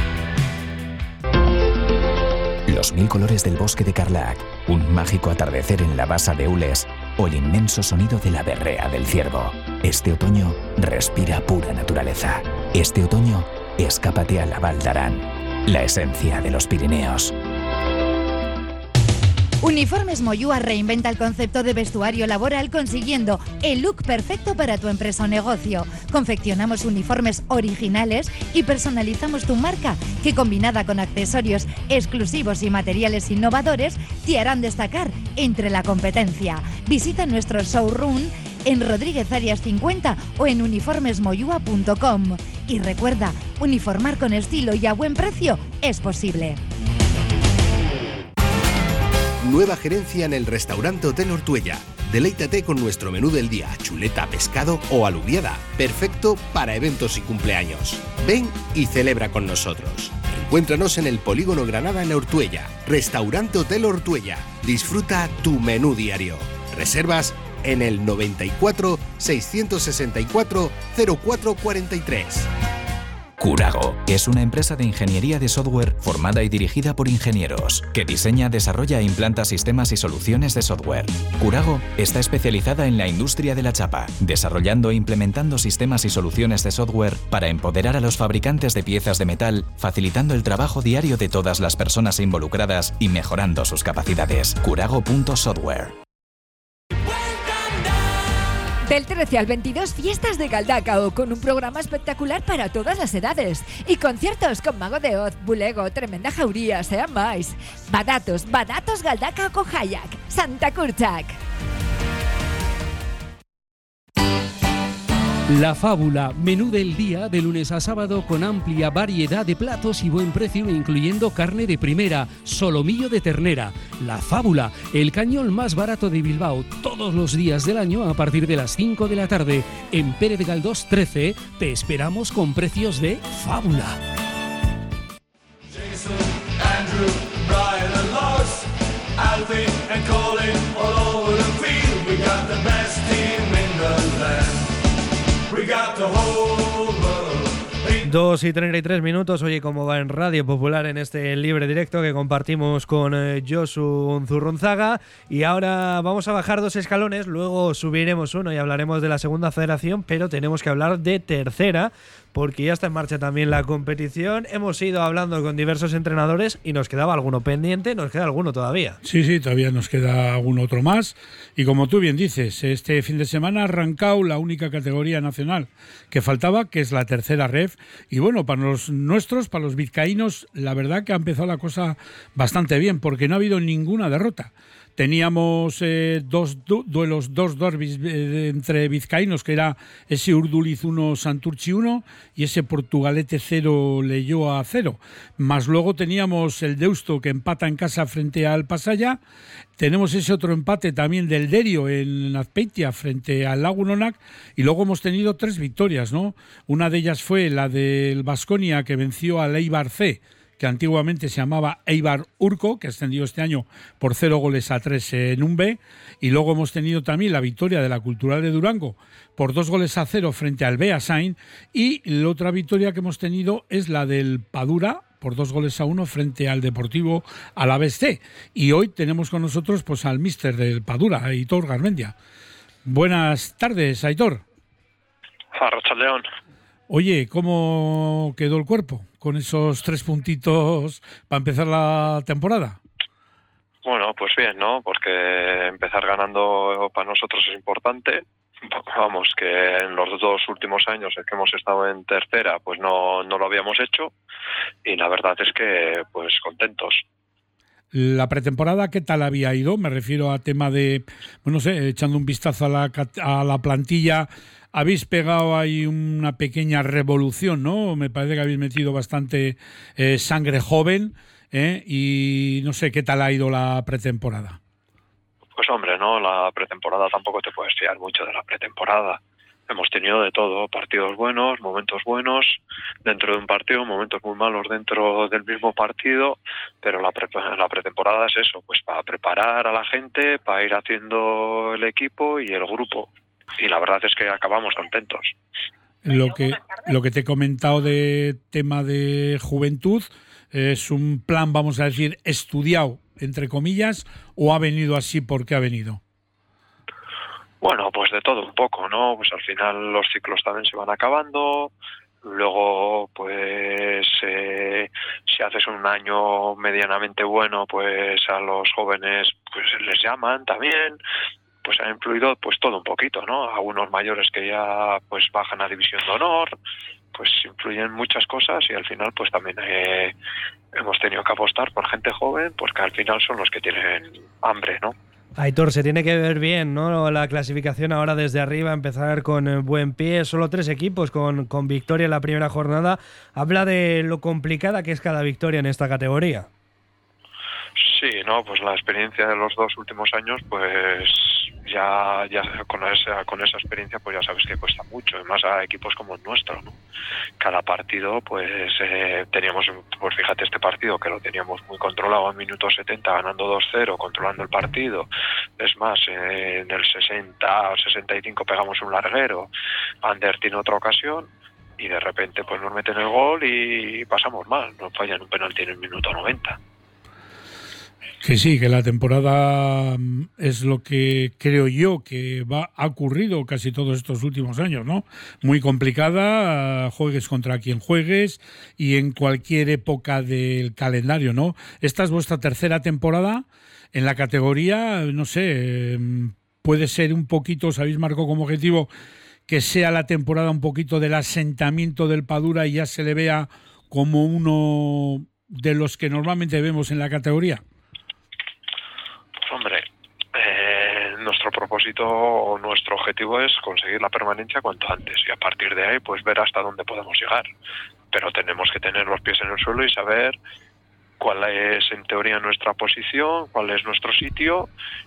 Los 1000 colores del bosque de Carlac, un mágico atardecer en la basa de Ules o el inmenso sonido de la berrea del ciervo. Este otoño respira pura naturaleza. Este otoño escápate a la Val d'Aran, la esencia de los Pirineos. Uniformes Moyúa reinventa el concepto de vestuario laboral consiguiendo el look perfecto para tu empresa o negocio. Confeccionamos uniformes originales y personalizamos tu marca, que combinada con accesorios exclusivos y materiales innovadores te harán destacar entre la competencia. Visita nuestro showroom en Rodríguez Arias 50 o en uniformesmoyua.com. Y recuerda, uniformar con estilo y a buen precio es posible. Nueva gerencia en el restaurante Hotel Ortuella. Deleítate con nuestro menú del día, chuleta, pescado o alubiada. Perfecto para eventos y cumpleaños. Ven y celebra con nosotros. Encuéntranos en el Polígono Granada en Ortuella. Restaurante Hotel Ortuella. Disfruta tu menú diario. Reservas en el 94 664 0443. Curago es una empresa de ingeniería de software formada y dirigida por ingenieros, que diseña, desarrolla e implanta sistemas y soluciones de software. Curago está especializada en la industria de la chapa, desarrollando e implementando sistemas y soluciones de software para empoderar a los fabricantes de piezas de metal, facilitando el trabajo diario de todas las personas involucradas y mejorando sus capacidades. Curago.software. Del 13 al 22, fiestas de Galdacao, con un programa espectacular para todas las edades. Y conciertos con Mago de Oz, Bulego, Tremenda Jauría, Sean Mais, Badatos Galdacao con Hayak, Santa Kurchak. La Fábula, menú del día de lunes a sábado con amplia variedad de platos y buen precio, incluyendo carne de primera, solomillo de ternera. La Fábula, el cañón más barato de Bilbao, todos los días del año a partir de las 5 de la tarde. En Pérez Galdós 13 te esperamos con precios de Fábula. Jason, Andrew, Brian and Lars, Alfie and Colin all over the field. We got the best team in the land. We got the whole world. 2:33. Oye, ¿cómo va en Radio Popular en este libre directo que compartimos con Josu Zurrunzaga? Y ahora vamos a bajar 2 escalones, luego subiremos uno y hablaremos de la segunda federación, pero tenemos que hablar de tercera, porque ya está en marcha también la competición. Hemos ido hablando con diversos entrenadores y nos quedaba alguno pendiente, nos queda alguno todavía. Sí, todavía nos queda algún otro más. Y como tú bien dices, este fin de semana ha arrancado la única categoría nacional que faltaba, que es la tercera ref. Y bueno, para los nuestros, para los vizcaínos, la verdad que ha empezado la cosa bastante bien, porque no ha habido ninguna derrota. Teníamos dos derbis entre vizcaínos, que era ese Urduliz 1, Santurchi 1 y ese Portugalete 0, Leioa 0. Más luego teníamos el Deusto, que empata en casa frente al Pasaya. Tenemos ese otro empate también del Derio en Azpeitia frente al Lagunonac. Y luego hemos tenido 3 victorias, ¿no? Una de ellas fue la del Baskonia, que venció al Eibar C, que antiguamente se llamaba Eibar Urco, que ascendió este año por 0-3 en un B. Y luego hemos tenido también la victoria de la Cultural de Durango por 2-0 frente al Beasain. Y la otra victoria que hemos tenido es la del Padura por 2-1 frente al Deportivo Alavés C. Y hoy tenemos con nosotros pues al míster del Padura, Aitor Garmendia. Buenas tardes, Aitor. Arratsaldeon. Oye, ¿cómo quedó el cuerpo con esos 3 puntitos para empezar la temporada? Bueno, pues bien, ¿no? Porque empezar ganando para nosotros es importante. Vamos, que en los 2 últimos años que hemos estado en tercera, pues no lo habíamos hecho. Y la verdad es que, pues, contentos. La pretemporada, ¿qué tal había ido? Me refiero a tema de, bueno, no sé, echando un vistazo a la plantilla. Habéis pegado ahí una pequeña revolución, ¿no? Me parece que habéis metido bastante sangre joven, y no sé qué tal ha ido la pretemporada. Pues hombre, ¿no? La pretemporada tampoco te puedes fiar mucho de la pretemporada. hemos tenido de todo, partidos buenos, momentos buenos dentro de un partido, momentos muy malos dentro del mismo partido, pero la pretemporada es eso, pues para preparar a la gente, para ir Haciendo el equipo y el grupo. Y la verdad es que acabamos contentos. Lo que te he comentado de tema de juventud es un plan, vamos a decir, estudiado, entre comillas, o ha venido así porque ha venido. Bueno, pues de todo un poco, ¿no? Pues al final los ciclos también se van acabando. Luego, pues si haces un año medianamente bueno, pues a los jóvenes pues les llaman también. Pues ha influido pues todo un poquito, ¿no? Algunos mayores que ya pues bajan a División de Honor, pues influyen muchas cosas y al final pues también hemos tenido que apostar por gente joven, porque al final son los que tienen hambre, ¿no? Aitor, se tiene que ver bien, ¿no? La clasificación ahora desde arriba, empezar con buen pie. Solo 3 equipos con victoria en la primera jornada. Habla de lo complicada que es cada victoria en esta categoría. Sí, no, pues la experiencia de los 2 últimos años, pues ya con esa experiencia pues ya sabes que cuesta mucho, y más a equipos como el nuestro, ¿no? Cada partido pues teníamos, pues fíjate, este partido que lo teníamos muy controlado en minuto 70, ganando 2-0, controlando el partido. Es más, en el 60 o 65 pegamos un larguero, Ander tiene otra ocasión y de repente pues nos meten el gol y pasamos mal, nos fallan un penalti en el minuto 90. Que sí, que la temporada es lo que creo yo que ha ocurrido casi todos estos últimos años, ¿no? Muy complicada, juegues contra quien juegues y en cualquier época del calendario, ¿no? Esta es vuestra tercera temporada en la categoría, no sé, puede ser un poquito, os habéis marcado como objetivo que sea la temporada un poquito del asentamiento del Padura y ya se le vea como uno de los que normalmente vemos en la categoría. Hombre, nuestro propósito o nuestro objetivo es conseguir la permanencia cuanto antes y a partir de ahí pues ver hasta dónde podemos llegar. Pero tenemos que tener los pies en el suelo y saber cuál es en teoría nuestra posición, cuál es nuestro sitio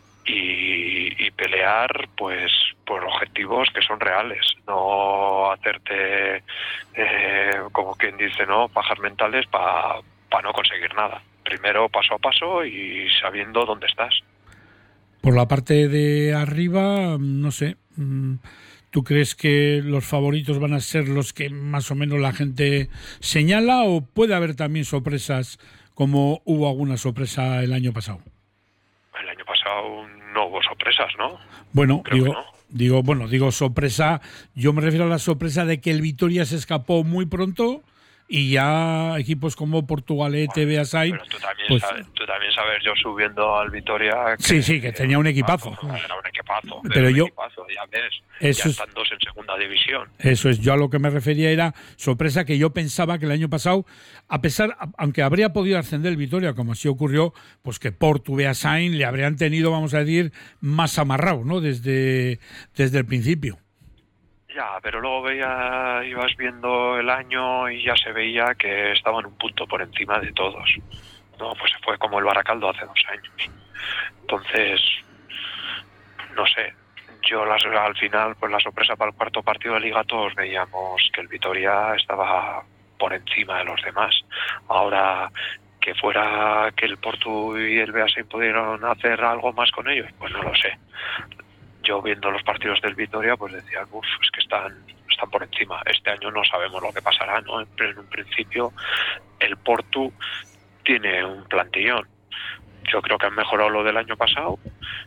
y pelear pues por objetivos que son reales, no hacerte como quien dice, ¿no? Pajas mentales para no conseguir nada. Primero paso a paso y sabiendo dónde estás. Por la parte de arriba, no sé, ¿tú crees que los favoritos van a ser los que más o menos la gente señala o puede haber también sorpresas como hubo alguna sorpresa el año pasado? El año pasado no hubo sorpresas, ¿no? Bueno, digo sorpresa, yo me refiero a la sorpresa de que el Vitoria se escapó muy pronto y ya equipos como Portugalete, Beasain... Pero tú también sabes, yo subiendo al Vitoria... Que tenía un equipazo. Era un equipazo, pero yo... Equipazo, ya ves, eso ya están 2 en segunda división. Eso es, yo a lo que me refería era sorpresa que yo pensaba que el año pasado, aunque habría podido ascender el Vitoria, como así ocurrió, pues que Portu, Beasain le habrían tenido, vamos a decir, más amarrado, ¿no? Desde el principio. Ya, pero luego ibas viendo el año y ya se veía que estaban un punto por encima de todos. No, pues fue como el Baracaldo hace 2 años. Entonces, no sé, yo al final, pues la sorpresa para el cuarto partido de Liga todos veíamos que el Vitoria estaba por encima de los demás. Ahora, que fuera que el Portu y el Beasain pudieron hacer algo más con ellos, pues no lo sé. Yo viendo los partidos del Vitoria pues decía, es que están por encima. Este año no sabemos lo que pasará, ¿no? En un principio el Portu tiene un plantillón. Yo creo que han mejorado lo del año pasado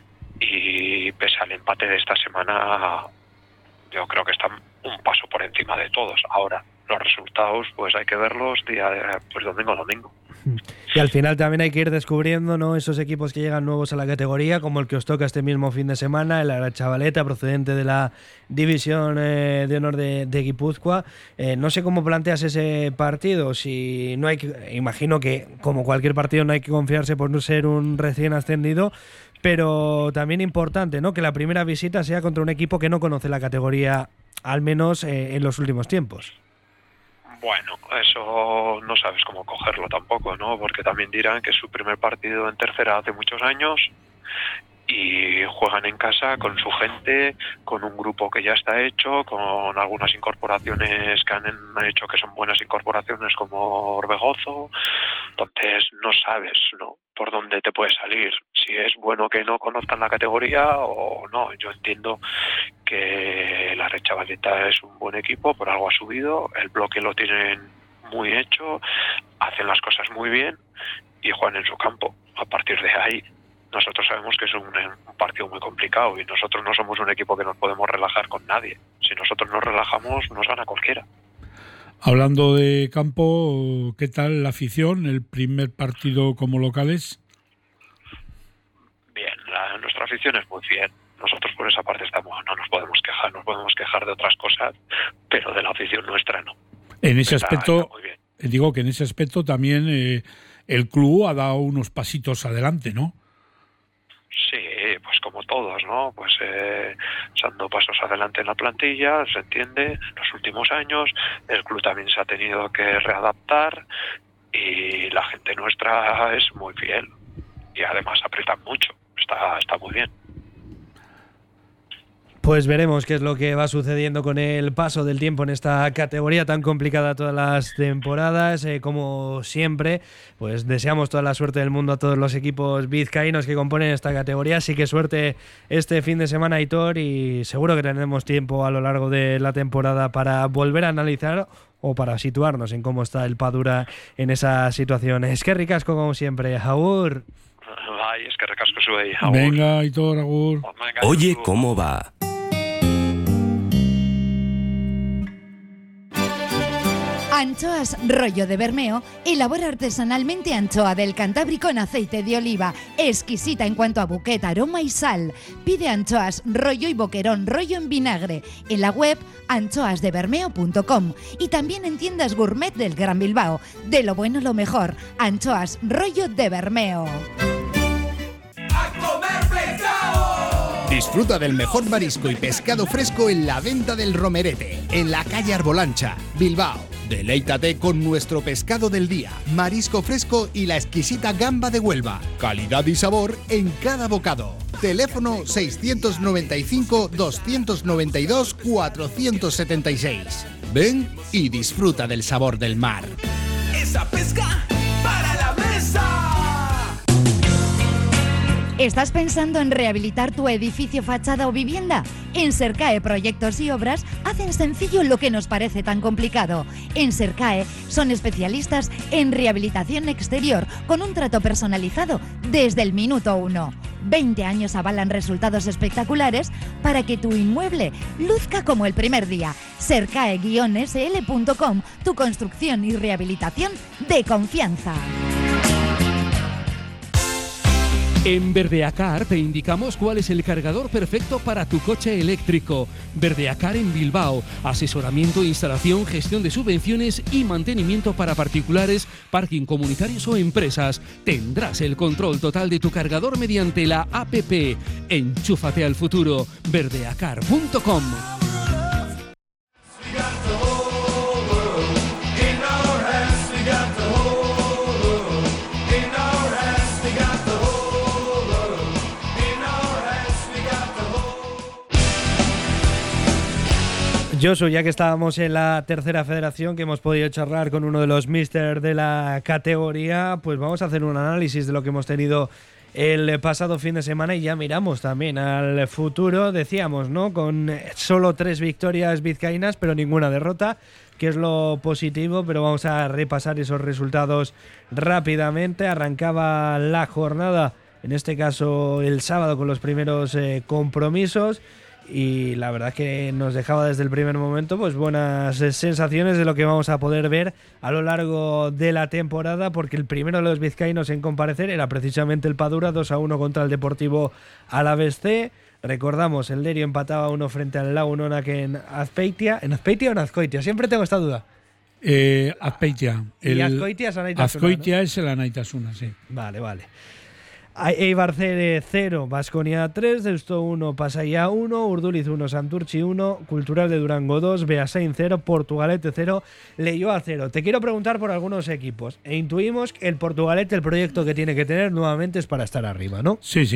y pese al empate de esta semana yo creo que están un paso por encima de todos. Ahora, los resultados pues hay que verlos domingo a domingo. Y al final también hay que ir descubriendo, ¿no?, esos equipos que llegan nuevos a la categoría, como el que os toca este mismo fin de semana, el Arachavaleta, procedente de la División de Honor de Guipúzcoa. No sé cómo planteas ese partido, si no hay que, imagino que como cualquier partido no hay que confiarse por no ser un recién ascendido, pero también importante, ¿no?, que la primera visita sea contra un equipo que no conoce la categoría, al menos en los últimos tiempos. Bueno, eso no sabes cómo cogerlo tampoco, ¿no? Porque también dirán que es su primer partido en tercera hace muchos años y juegan en casa con su gente, con un grupo que ya está hecho, con algunas incorporaciones que han hecho que son buenas incorporaciones como Orbegozo. Entonces no sabes, ¿no?, por dónde te puede salir, si es bueno que no conozcan la categoría o no. Yo entiendo que la Rechavaleta es un buen equipo, por algo ha subido, el bloque lo tienen muy hecho, hacen las cosas muy bien y juegan en su campo. A partir de ahí nosotros sabemos que es un partido muy complicado y nosotros no somos un equipo que nos podemos relajar con nadie. Si nosotros nos relajamos, nos gana cualquiera. Hablando de campo, ¿qué tal la afición? ¿El primer partido como locales? Bien, nuestra afición es muy fiel. Nosotros por esa parte no nos podemos quejar de otras cosas, pero de la afición nuestra no. En ese aspecto, digo que en ese aspecto también el club ha dado unos pasitos adelante, ¿no? Sí, pues como todos, ¿no? Pues dando pasos adelante en la plantilla, se entiende, en los últimos años. El club también se ha tenido que readaptar y la gente nuestra es muy fiel y además apretan mucho, está muy bien. Pues veremos qué es lo que va sucediendo con el paso del tiempo en esta categoría tan complicada todas las temporadas. Como siempre, pues deseamos toda la suerte del mundo a todos los equipos vizcaínos que componen esta categoría. Así que suerte este fin de semana, Aitor, y seguro que tendremos tiempo a lo largo de la temporada para volver a analizar o para situarnos en cómo está el Padura en esa situación. Es que ricasco como siempre. Agur. Ay, es que ricasco sube. Venga, Aitor, agur. Oye, ¿cómo va? Anchoas Rollo de Bermeo elabora artesanalmente anchoa del Cantábrico en aceite de oliva, exquisita en cuanto a buquet, aroma y sal. Pide anchoas rollo y boquerón rollo en vinagre en la web anchoasdebermeo.com y también en tiendas gourmet del Gran Bilbao. De lo bueno lo mejor, Anchoas Rollo de Bermeo. Disfruta del mejor marisco y pescado fresco en la Venta del Romerete, en la calle Arbolancha, Bilbao. Deleítate con nuestro pescado del día, marisco fresco y la exquisita gamba de Huelva. Calidad y sabor en cada bocado. Teléfono 695-292-476. Ven y disfruta del sabor del mar. Esa pesca para la mesa. ¿Estás pensando en rehabilitar tu edificio, fachada o vivienda? En Sercae Proyectos y Obras hacen sencillo lo que nos parece tan complicado. En Sercae son especialistas en rehabilitación exterior con un trato personalizado desde el minuto 1. 20 años avalan resultados espectaculares para que tu inmueble luzca como el primer día. Sercae-sl.com, tu construcción y rehabilitación de confianza. En Verdeacar te indicamos cuál es el cargador perfecto para tu coche eléctrico. Verdeacar en Bilbao. Asesoramiento, instalación, gestión de subvenciones y mantenimiento para particulares, parking comunitarios o empresas. Tendrás el control total de tu cargador mediante la APP. Enchúfate al futuro. Verdeacar.com. Josu, ya que estábamos en la tercera federación, que hemos podido charlar con uno de los míster de la categoría, pues vamos a hacer un análisis de lo que hemos tenido el pasado fin de semana y ya miramos también al futuro. Decíamos, ¿no?, con solo 3 victorias vizcaínas, pero ninguna derrota, que es lo positivo, pero vamos a repasar esos resultados rápidamente. Arrancaba la jornada, en este caso el sábado, con los primeros compromisos. Y la verdad que nos dejaba desde el primer momento pues buenas sensaciones de lo que vamos a poder ver a lo largo de la temporada, porque el primero de los vizcaínos en comparecer era precisamente el Padura, 2-1 contra el Deportivo Alavés C. Recordamos, el Derio empataba 1 frente al Lau Nonak en Azpeitia. ¿En Azpeitia o en Azcoitia? Siempre tengo esta duda. Azpeitia. ¿Y Azcoitia es Anaitasuna? Azcoitia, ¿no? Es el Anaitasuna, sí. Vale. Eibar 0, Baskonia 3, Deusto 1, Pasaia 1, Urduliz 1, Santurtzi 1, Cultural de Durango 2, Beasain 0, Portugalete 0, Leioa 0. Te quiero preguntar por algunos equipos. Intuimos que el Portugalete, el proyecto que tiene que tener nuevamente es para estar arriba, ¿no? Sí.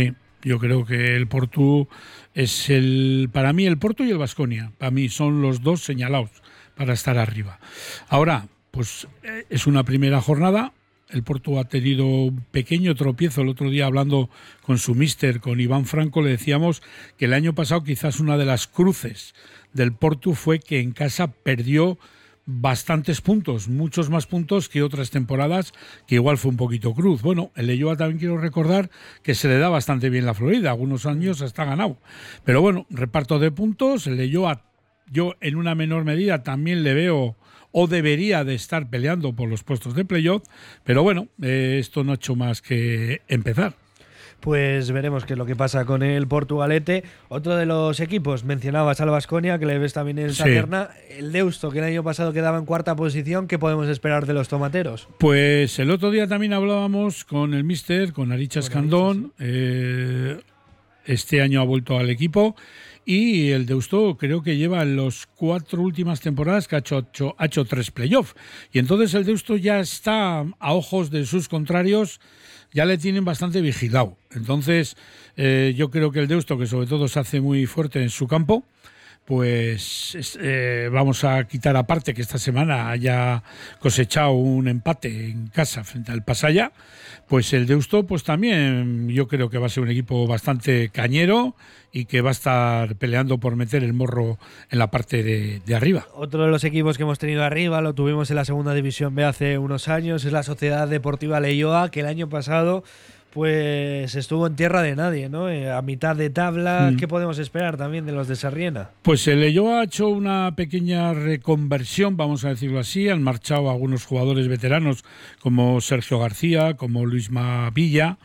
Yo creo que el Portu es para mí el Portu y el Baskonia, para mí son los dos señalados para estar arriba. Ahora, pues es una primera jornada. El Portu ha tenido un pequeño tropiezo. El otro día, hablando con su míster, con Iván Franco, le decíamos que el año pasado quizás una de las cruces del Portu fue que en casa perdió bastantes puntos, muchos más puntos que otras temporadas, que igual fue un poquito cruz. Bueno, el Leioa también quiero recordar que se le da bastante bien la Florida, algunos años está ganado. Pero bueno, reparto de puntos, el Leioa yo en una menor medida también le veo o debería de estar peleando por los puestos de playoff, pero bueno, esto no ha hecho más que empezar. Pues veremos qué es lo que pasa con el Portugalete. Otro de los equipos, mencionabas al Baskonia, que le ves también en esa terna. El Deusto, que el año pasado quedaba en cuarta posición. ¿Qué podemos esperar de los tomateros? Pues el otro día también hablábamos con el míster, con Aritz Escandón. Este año ha vuelto al equipo. Y el Deusto creo que lleva en las 4 últimas temporadas que ha hecho 3 playoffs. Y entonces el Deusto ya está a ojos de sus contrarios, ya le tienen bastante vigilado. Entonces yo creo que el Deusto, que sobre todo se hace muy fuerte en su campo, pues vamos a quitar aparte que esta semana haya cosechado un empate en casa frente al Pasaya, pues el Deusto pues también yo creo que va a ser un equipo bastante cañero y que va a estar peleando por meter el morro en la parte de arriba. Otro de los equipos que hemos tenido arriba, lo tuvimos en la segunda división B hace unos años, es la Sociedad Deportiva Leioa, que el año pasado pues estuvo en tierra de nadie, ¿no? A mitad de tabla. ¿Qué podemos esperar también de los de Sarriena? Pues el Leioa ha hecho una pequeña reconversión, vamos a decirlo así. Han marchado algunos jugadores veteranos como Sergio García, como Luisma Villa,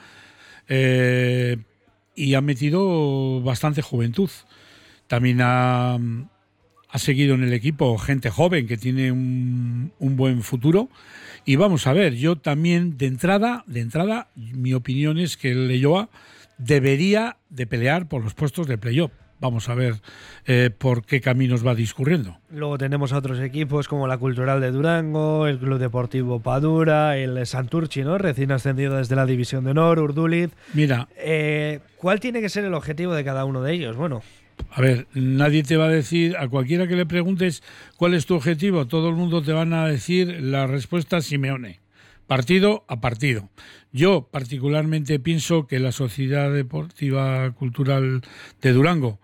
y ha metido bastante juventud. También ha seguido en el equipo gente joven que tiene un buen futuro. Y vamos a ver, yo también de entrada, mi opinión es que el Leioa debería de pelear por los puestos de playoff. Vamos a ver por qué caminos va discurriendo. Luego tenemos a otros equipos como la Cultural de Durango, el Club Deportivo Padura, el Santurchi, ¿no? Recién ascendido desde la División de Honor, Urduliz. Mira, ¿cuál tiene que ser el objetivo de cada uno de ellos? Bueno, a ver, nadie te va a decir, a cualquiera que le preguntes cuál es tu objetivo, todo el mundo te van a decir la respuesta Simeone, partido a partido. Yo particularmente pienso que la Sociedad Deportiva Cultural de Durango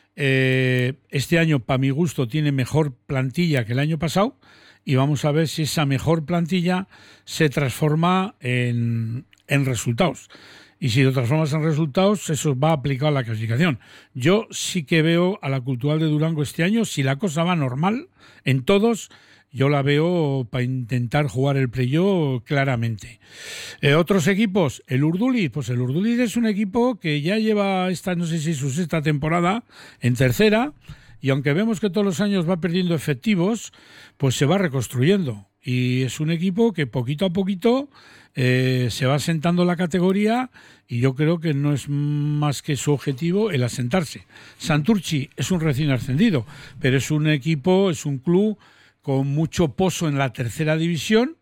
este año, para mi gusto, tiene mejor plantilla que el año pasado y vamos a ver si esa mejor plantilla se transforma en resultados. Y si lo transformas en resultados, eso va aplicado a la clasificación. Yo sí que veo a la Cultural de Durango este año, si la cosa va normal, en todos, yo la veo para intentar jugar el playoff claramente. Otros equipos, el Urduliz, pues el Urduliz es un equipo que ya lleva no sé si su 6ª temporada en tercera, y aunque vemos que todos los años va perdiendo efectivos, pues se va reconstruyendo. Y es un equipo que poquito a poquito se va asentando la categoría y yo creo que no es más que su objetivo el asentarse. Santurchi es un recién ascendido, pero es un equipo, es un club con mucho pozo en la tercera división.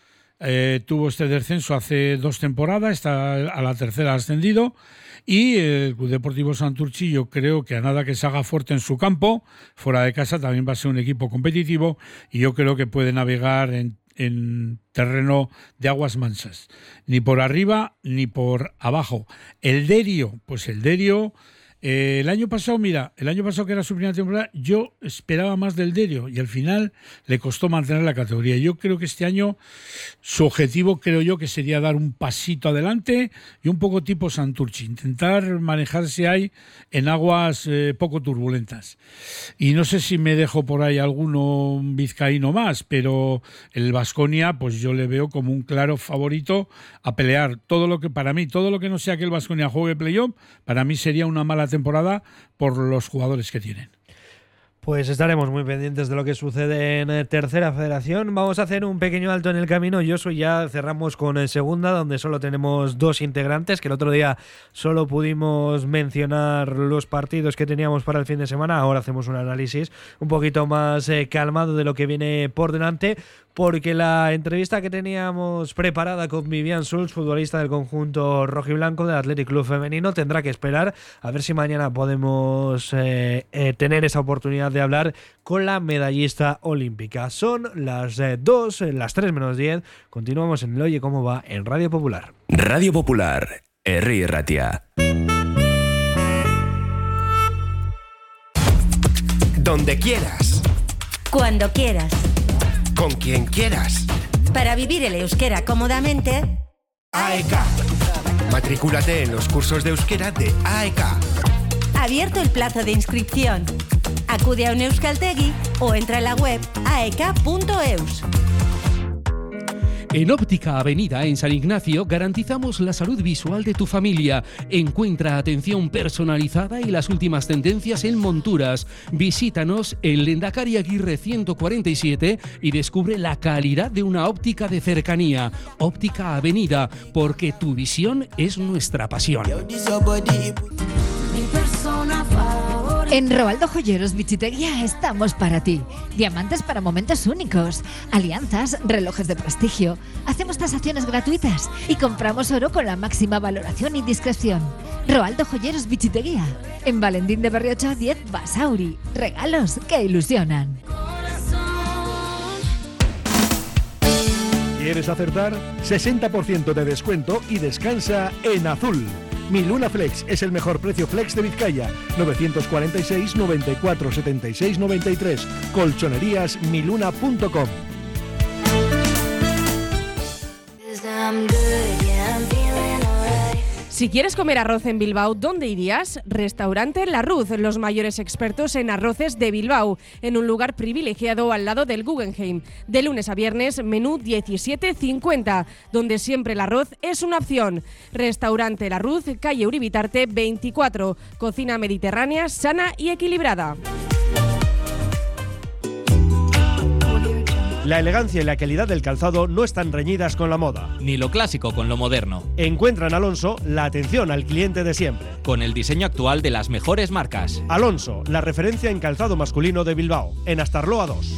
Tuvo este descenso hace 2 temporadas, está a la tercera ascendido. Y el Club Deportivo Santurchi, yo creo que a nada que se haga fuerte en su campo, fuera de casa también va a ser un equipo competitivo y yo creo que puede navegar en terreno de aguas mansas. Ni por arriba ni por abajo. El Derio, pues el Derio, el año pasado que era su primera temporada, yo esperaba más del Derio y al final le costó mantener la categoría. Yo creo que este año su objetivo, creo yo, que sería dar un pasito adelante y un poco tipo Santurchi, intentar manejarse ahí en aguas poco turbulentas. Y no sé si me dejo por ahí alguno vizcaíno más, pero el Baskonia, pues yo le veo como un claro favorito a pelear. Todo lo que no sea que el Baskonia juegue playoff, para mí sería una mala temporada por los jugadores que tienen. Pues estaremos muy pendientes de lo que sucede en tercera federación. Vamos a hacer un pequeño alto en el camino. Josu, ya cerramos con segunda, donde solo tenemos 2 integrantes, que el otro día solo pudimos mencionar los partidos que teníamos para el fin de semana. Ahora hacemos un análisis un poquito más calmado de lo que viene por delante. porque la entrevista que teníamos preparada con Vivian Schulz, futbolista del conjunto rojiblanco del Athletic Club Femenino, tendrá que esperar a ver si mañana podemos tener esa oportunidad de hablar con la medallista olímpica. Son las 2, las 3 menos 10. Continuamos en el Oye Cómo Va en Radio Popular. Radio Popular, Herri Ratia. Donde quieras. Cuando quieras. Con quien quieras. Para vivir el euskera cómodamente, AEK. Matrículate en los cursos de euskera de AEK. abierto el plazo de inscripción. Acude a un euskaltegui o entra en la web aek.eus. En Óptica Avenida, en San Ignacio, garantizamos la salud visual de tu familia. Encuentra atención personalizada y las últimas tendencias en monturas. Visítanos en Lendakari Aguirre 147 y descubre la calidad de una óptica de cercanía. Óptica Avenida, porque tu visión es nuestra pasión. En Roaldo Joyeros Bichiteguía estamos para ti. Diamantes para momentos únicos, alianzas, relojes de prestigio. Hacemos tasaciones gratuitas y compramos oro con la máxima valoración y discreción. Roaldo Joyeros Bichiteguía. En Valentín de Berriocha 10 Basauri. Regalos que ilusionan. ¿Quieres acertar? 60% de descuento y descansa en azul. Mi Luna Flex es el mejor precio flex de Vizcaya. 946 94 76 93. Colchonerías miluna.com. Si quieres comer arroz en Bilbao, ¿dónde irías? Restaurante La Ruz, los mayores expertos en arroces de Bilbao, en un lugar privilegiado al lado del Guggenheim. De lunes a viernes, menú 17,50, donde siempre el arroz es una opción. Restaurante La Ruz, calle Uribitarte 24, cocina mediterránea, sana y equilibrada. La elegancia y la calidad del calzado no están reñidas con la moda. Ni lo clásico con lo moderno. Encuentra en Alonso la atención al cliente de siempre. Con el diseño actual de las mejores marcas. Alonso, la referencia en calzado masculino de Bilbao, en Astarloa 2.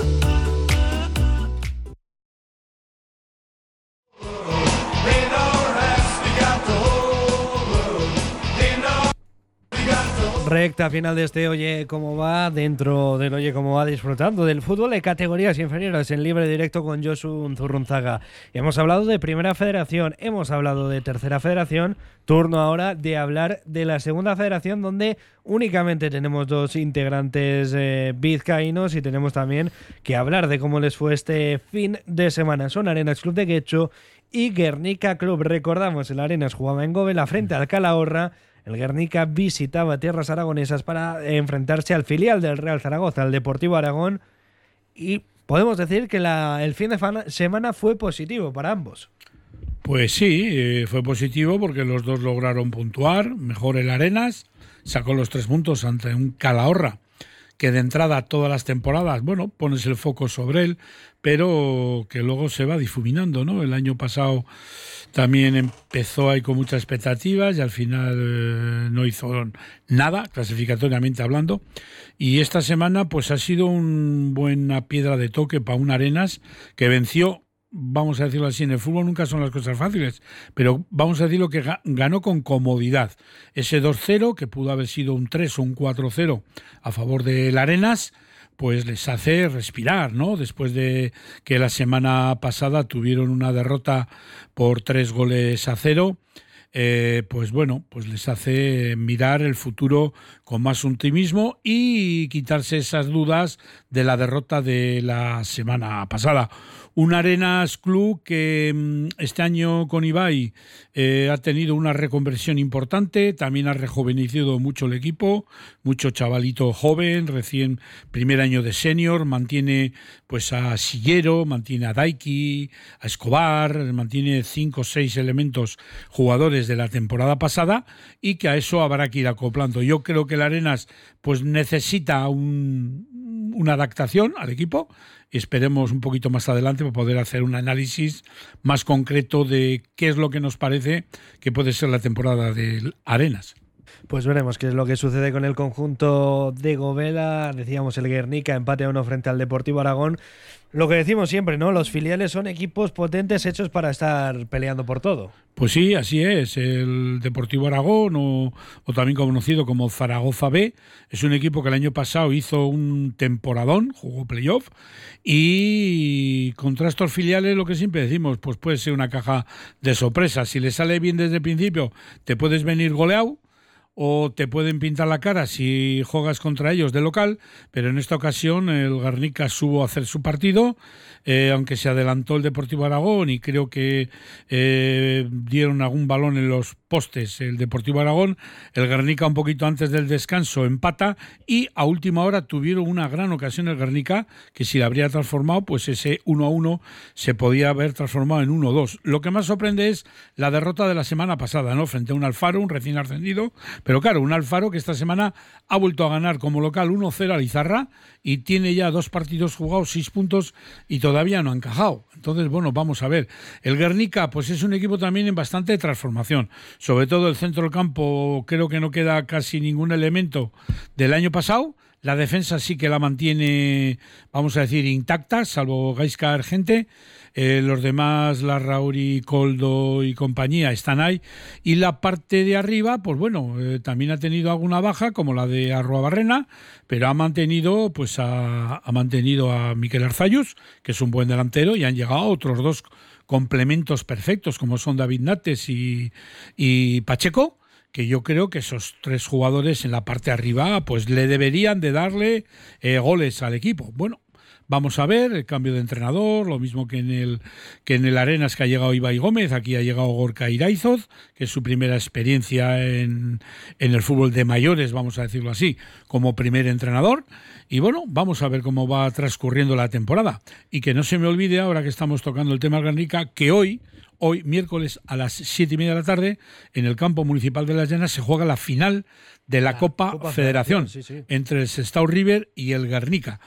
Recta final de este Oye Cómo Va, dentro del Oye Cómo Va, disfrutando del fútbol de categorías inferiores en libre directo con Josu Zurrunzaga. Hemos hablado de Primera Federación, hemos hablado de Tercera Federación, turno ahora de hablar de la Segunda Federación, donde únicamente tenemos dos integrantes vizcaínos y tenemos también que hablar de cómo les fue este fin de semana. Son Arenas Club de Guecho y Guernica Club. Recordamos, el Arenas jugaba en Gómela frente al Calahorra. El Guernica visitaba tierras aragonesas para enfrentarse al filial del Real Zaragoza, al Deportivo Aragón, y podemos decir que el fin de semana fue positivo para ambos. Pues sí, fue positivo porque los dos lograron puntuar, mejor el Arenas, sacó los 3 puntos ante un Calahorra, que de entrada todas las temporadas, bueno, pones el foco sobre él, pero que luego se va difuminando, ¿no? El año pasado también empezó ahí con muchas expectativas y al final no hizo nada, clasificatoriamente hablando. Y esta semana pues ha sido una buena piedra de toque para un Arenas que venció, vamos a decirlo así, en el fútbol nunca son las cosas fáciles, pero vamos a decirlo que ganó con comodidad. Ese 2-0, que pudo haber sido un 3 o un 4-0 a favor del Arenas, pues les hace respirar, ¿no? Después de que la semana pasada tuvieron una derrota por 3-0, pues bueno, pues les hace mirar el futuro con más optimismo y quitarse esas dudas de la derrota de la semana pasada. Un Arenas Club que este año con Ibai ha tenido una reconversión importante, también ha rejuvenecido mucho el equipo, mucho chavalito joven, recién primer año de senior, mantiene pues a Sillero, mantiene a Daiki, a Escobar, mantiene 5 o 6 elementos jugadores de la temporada pasada y que a eso habrá que ir acoplando. Yo creo que el Arenas pues necesita una adaptación al equipo. Esperemos un poquito más adelante para poder hacer un análisis más concreto de qué es lo que nos parece que puede ser la temporada del Arenas. Pues veremos qué es lo que sucede con el conjunto de Govela. Decíamos el Guernica, empate a 1 frente al Deportivo Aragón. Lo que decimos siempre, ¿no? Los filiales son equipos potentes hechos para estar peleando por todo. Pues sí, así es. El Deportivo Aragón, o también conocido como Zaragoza B, es un equipo que el año pasado hizo un temporadón, jugó playoff, y contra estos filiales lo que siempre decimos, pues puede ser una caja de sorpresas. Si le sale bien desde el principio, te puedes venir goleado, o te pueden pintar la cara si juegas contra ellos de local, pero en esta ocasión el Guernica supo a hacer su partido, aunque se adelantó el Deportivo Aragón y creo que dieron algún balón en los postes el Deportivo Aragón. El Guernica un poquito antes del descanso empata y a última hora tuvieron una gran ocasión el Guernica, que si la habría transformado, pues ese 1-1 se podía haber transformado en 1-2. Lo que más sorprende es la derrota de la semana pasada, ¿no? Frente a un Alfaro, un recién ascendido, pero claro, un Alfaro que esta semana ha vuelto a ganar como local 1-0 a Lizarra y tiene ya 2 partidos jugados, 6 puntos y todavía no ha encajado. Entonces, bueno, vamos a ver. El Guernica, pues es un equipo también en bastante transformación. Sobre todo el centro del campo, creo que no queda casi ningún elemento del año pasado. La defensa sí que la mantiene, vamos a decir, intacta, salvo Gaizka Argente. Los demás, Larrauri, Coldo y compañía, están ahí. Y la parte de arriba, pues bueno, también ha tenido alguna baja, como la de Arruabarrena, pero ha mantenido a Miquel Arzayus, que es un buen delantero, y han llegado otros 2 complementos perfectos, como son David Nates y Pacheco, que yo creo que esos 3 jugadores en la parte de arriba pues le deberían de darle goles al equipo. Bueno, vamos a ver el cambio de entrenador, lo mismo que en el Arenas, que ha llegado Ibai Gómez, aquí ha llegado Gorka Iraizoz, que es su primera experiencia en el fútbol de mayores, vamos a decirlo así, como primer entrenador. Y bueno, vamos a ver cómo va transcurriendo la temporada. Y que no se me olvide, ahora que estamos tocando el tema Guernica, que hoy, miércoles a las 7:30 de la tarde, en el campo municipal de Las Llanas se juega la final de la Copa Federación, sí. Entre el Sestao River y el Guernica.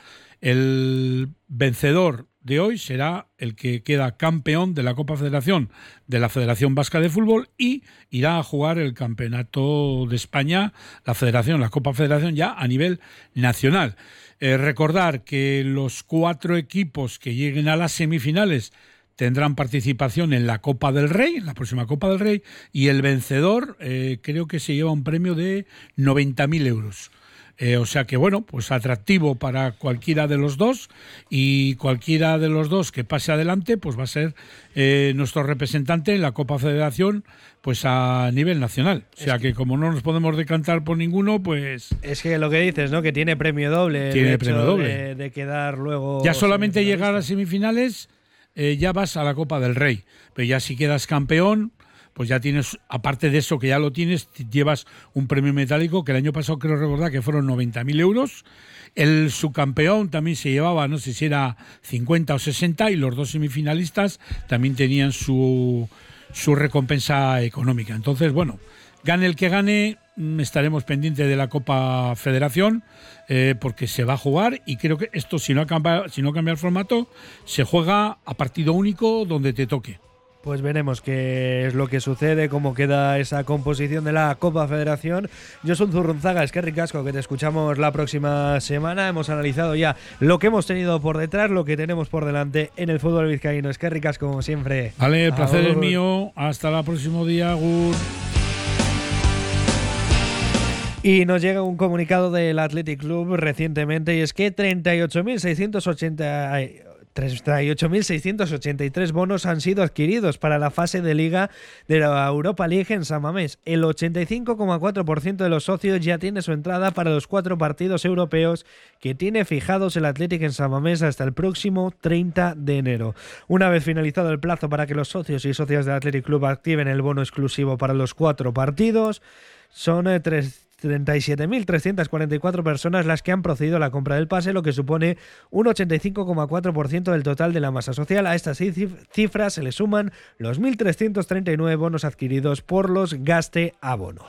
El vencedor de hoy será el que queda campeón de la Copa Federación de la Federación Vasca de Fútbol y irá a jugar el Campeonato de España, la Copa Federación ya a nivel nacional. Recordar que los 4 equipos que lleguen a las semifinales tendrán participación en la Copa del Rey, en la próxima Copa del Rey, y el vencedor creo que se lleva un premio de 90.000 euros. O sea que, bueno, pues atractivo para cualquiera de los dos, y cualquiera de los dos que pase adelante pues va a ser nuestro representante en la Copa Federación pues a nivel nacional. O sea que como no nos podemos decantar por ninguno, pues... Es que lo que dices, ¿no? Que tiene premio doble. Tiene premio doble. De quedar luego... Ya solamente llegar a semifinales ya vas a la Copa del Rey, pero ya si quedas campeón, pues ya tienes, aparte de eso que ya lo tienes, llevas un premio metálico que el año pasado creo recordar que fueron 90.000 euros. El subcampeón también se llevaba, no sé si era 50 o 60, y los 2 semifinalistas también tenían su recompensa económica. Entonces, bueno, gane el que gane, estaremos pendientes de la Copa Federación, porque se va a jugar, y creo que esto, si no cambia el formato, se juega a partido único donde te toque. Pues veremos qué es lo que sucede, cómo queda esa composición de la Copa Federación. Yo soy Zurrunzaga, es que ricasco, que te escuchamos la próxima semana. Hemos analizado ya lo que hemos tenido por detrás, lo que tenemos por delante en el fútbol vizcaíno. Es que ricasco, como siempre. Vale, el placer es mío. Hasta el próximo día, Agur. Y nos llega un comunicado del Athletic Club recientemente, y es que 38.683 bonos han sido adquiridos para la fase de Liga de la Europa League en San Mamés. El 85,4% de los socios ya tiene su entrada para los 4 partidos europeos que tiene fijados el Athletic en San Mamés hasta el próximo 30 de enero. Una vez finalizado el plazo para que los socios y socias del Athletic Club activen el bono exclusivo para los 4 partidos, son 37.344 personas las que han procedido a la compra del pase, lo que supone un 85,4% del total de la masa social. A estas cifras se le suman los 1.339 bonos adquiridos por los Gaste Abono.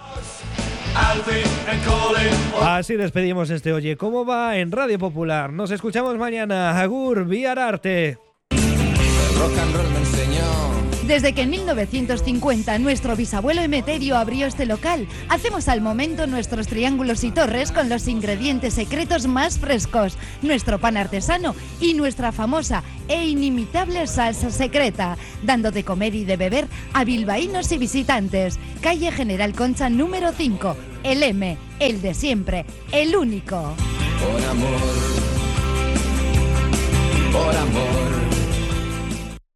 Así despedimos este Oye ¿Cómo va? En Radio Popular. Nos escuchamos mañana. Agur, Viararte. El rock and roll me enseñó Desde que en 1950 nuestro bisabuelo Emeterio abrió este local, hacemos al momento nuestros triángulos y torres con los ingredientes secretos más frescos, nuestro pan artesano y nuestra famosa e inimitable salsa secreta, dando de comer y de beber a bilbaínos y visitantes. Calle General Concha número 5, el M, el de siempre, el único. Por amor,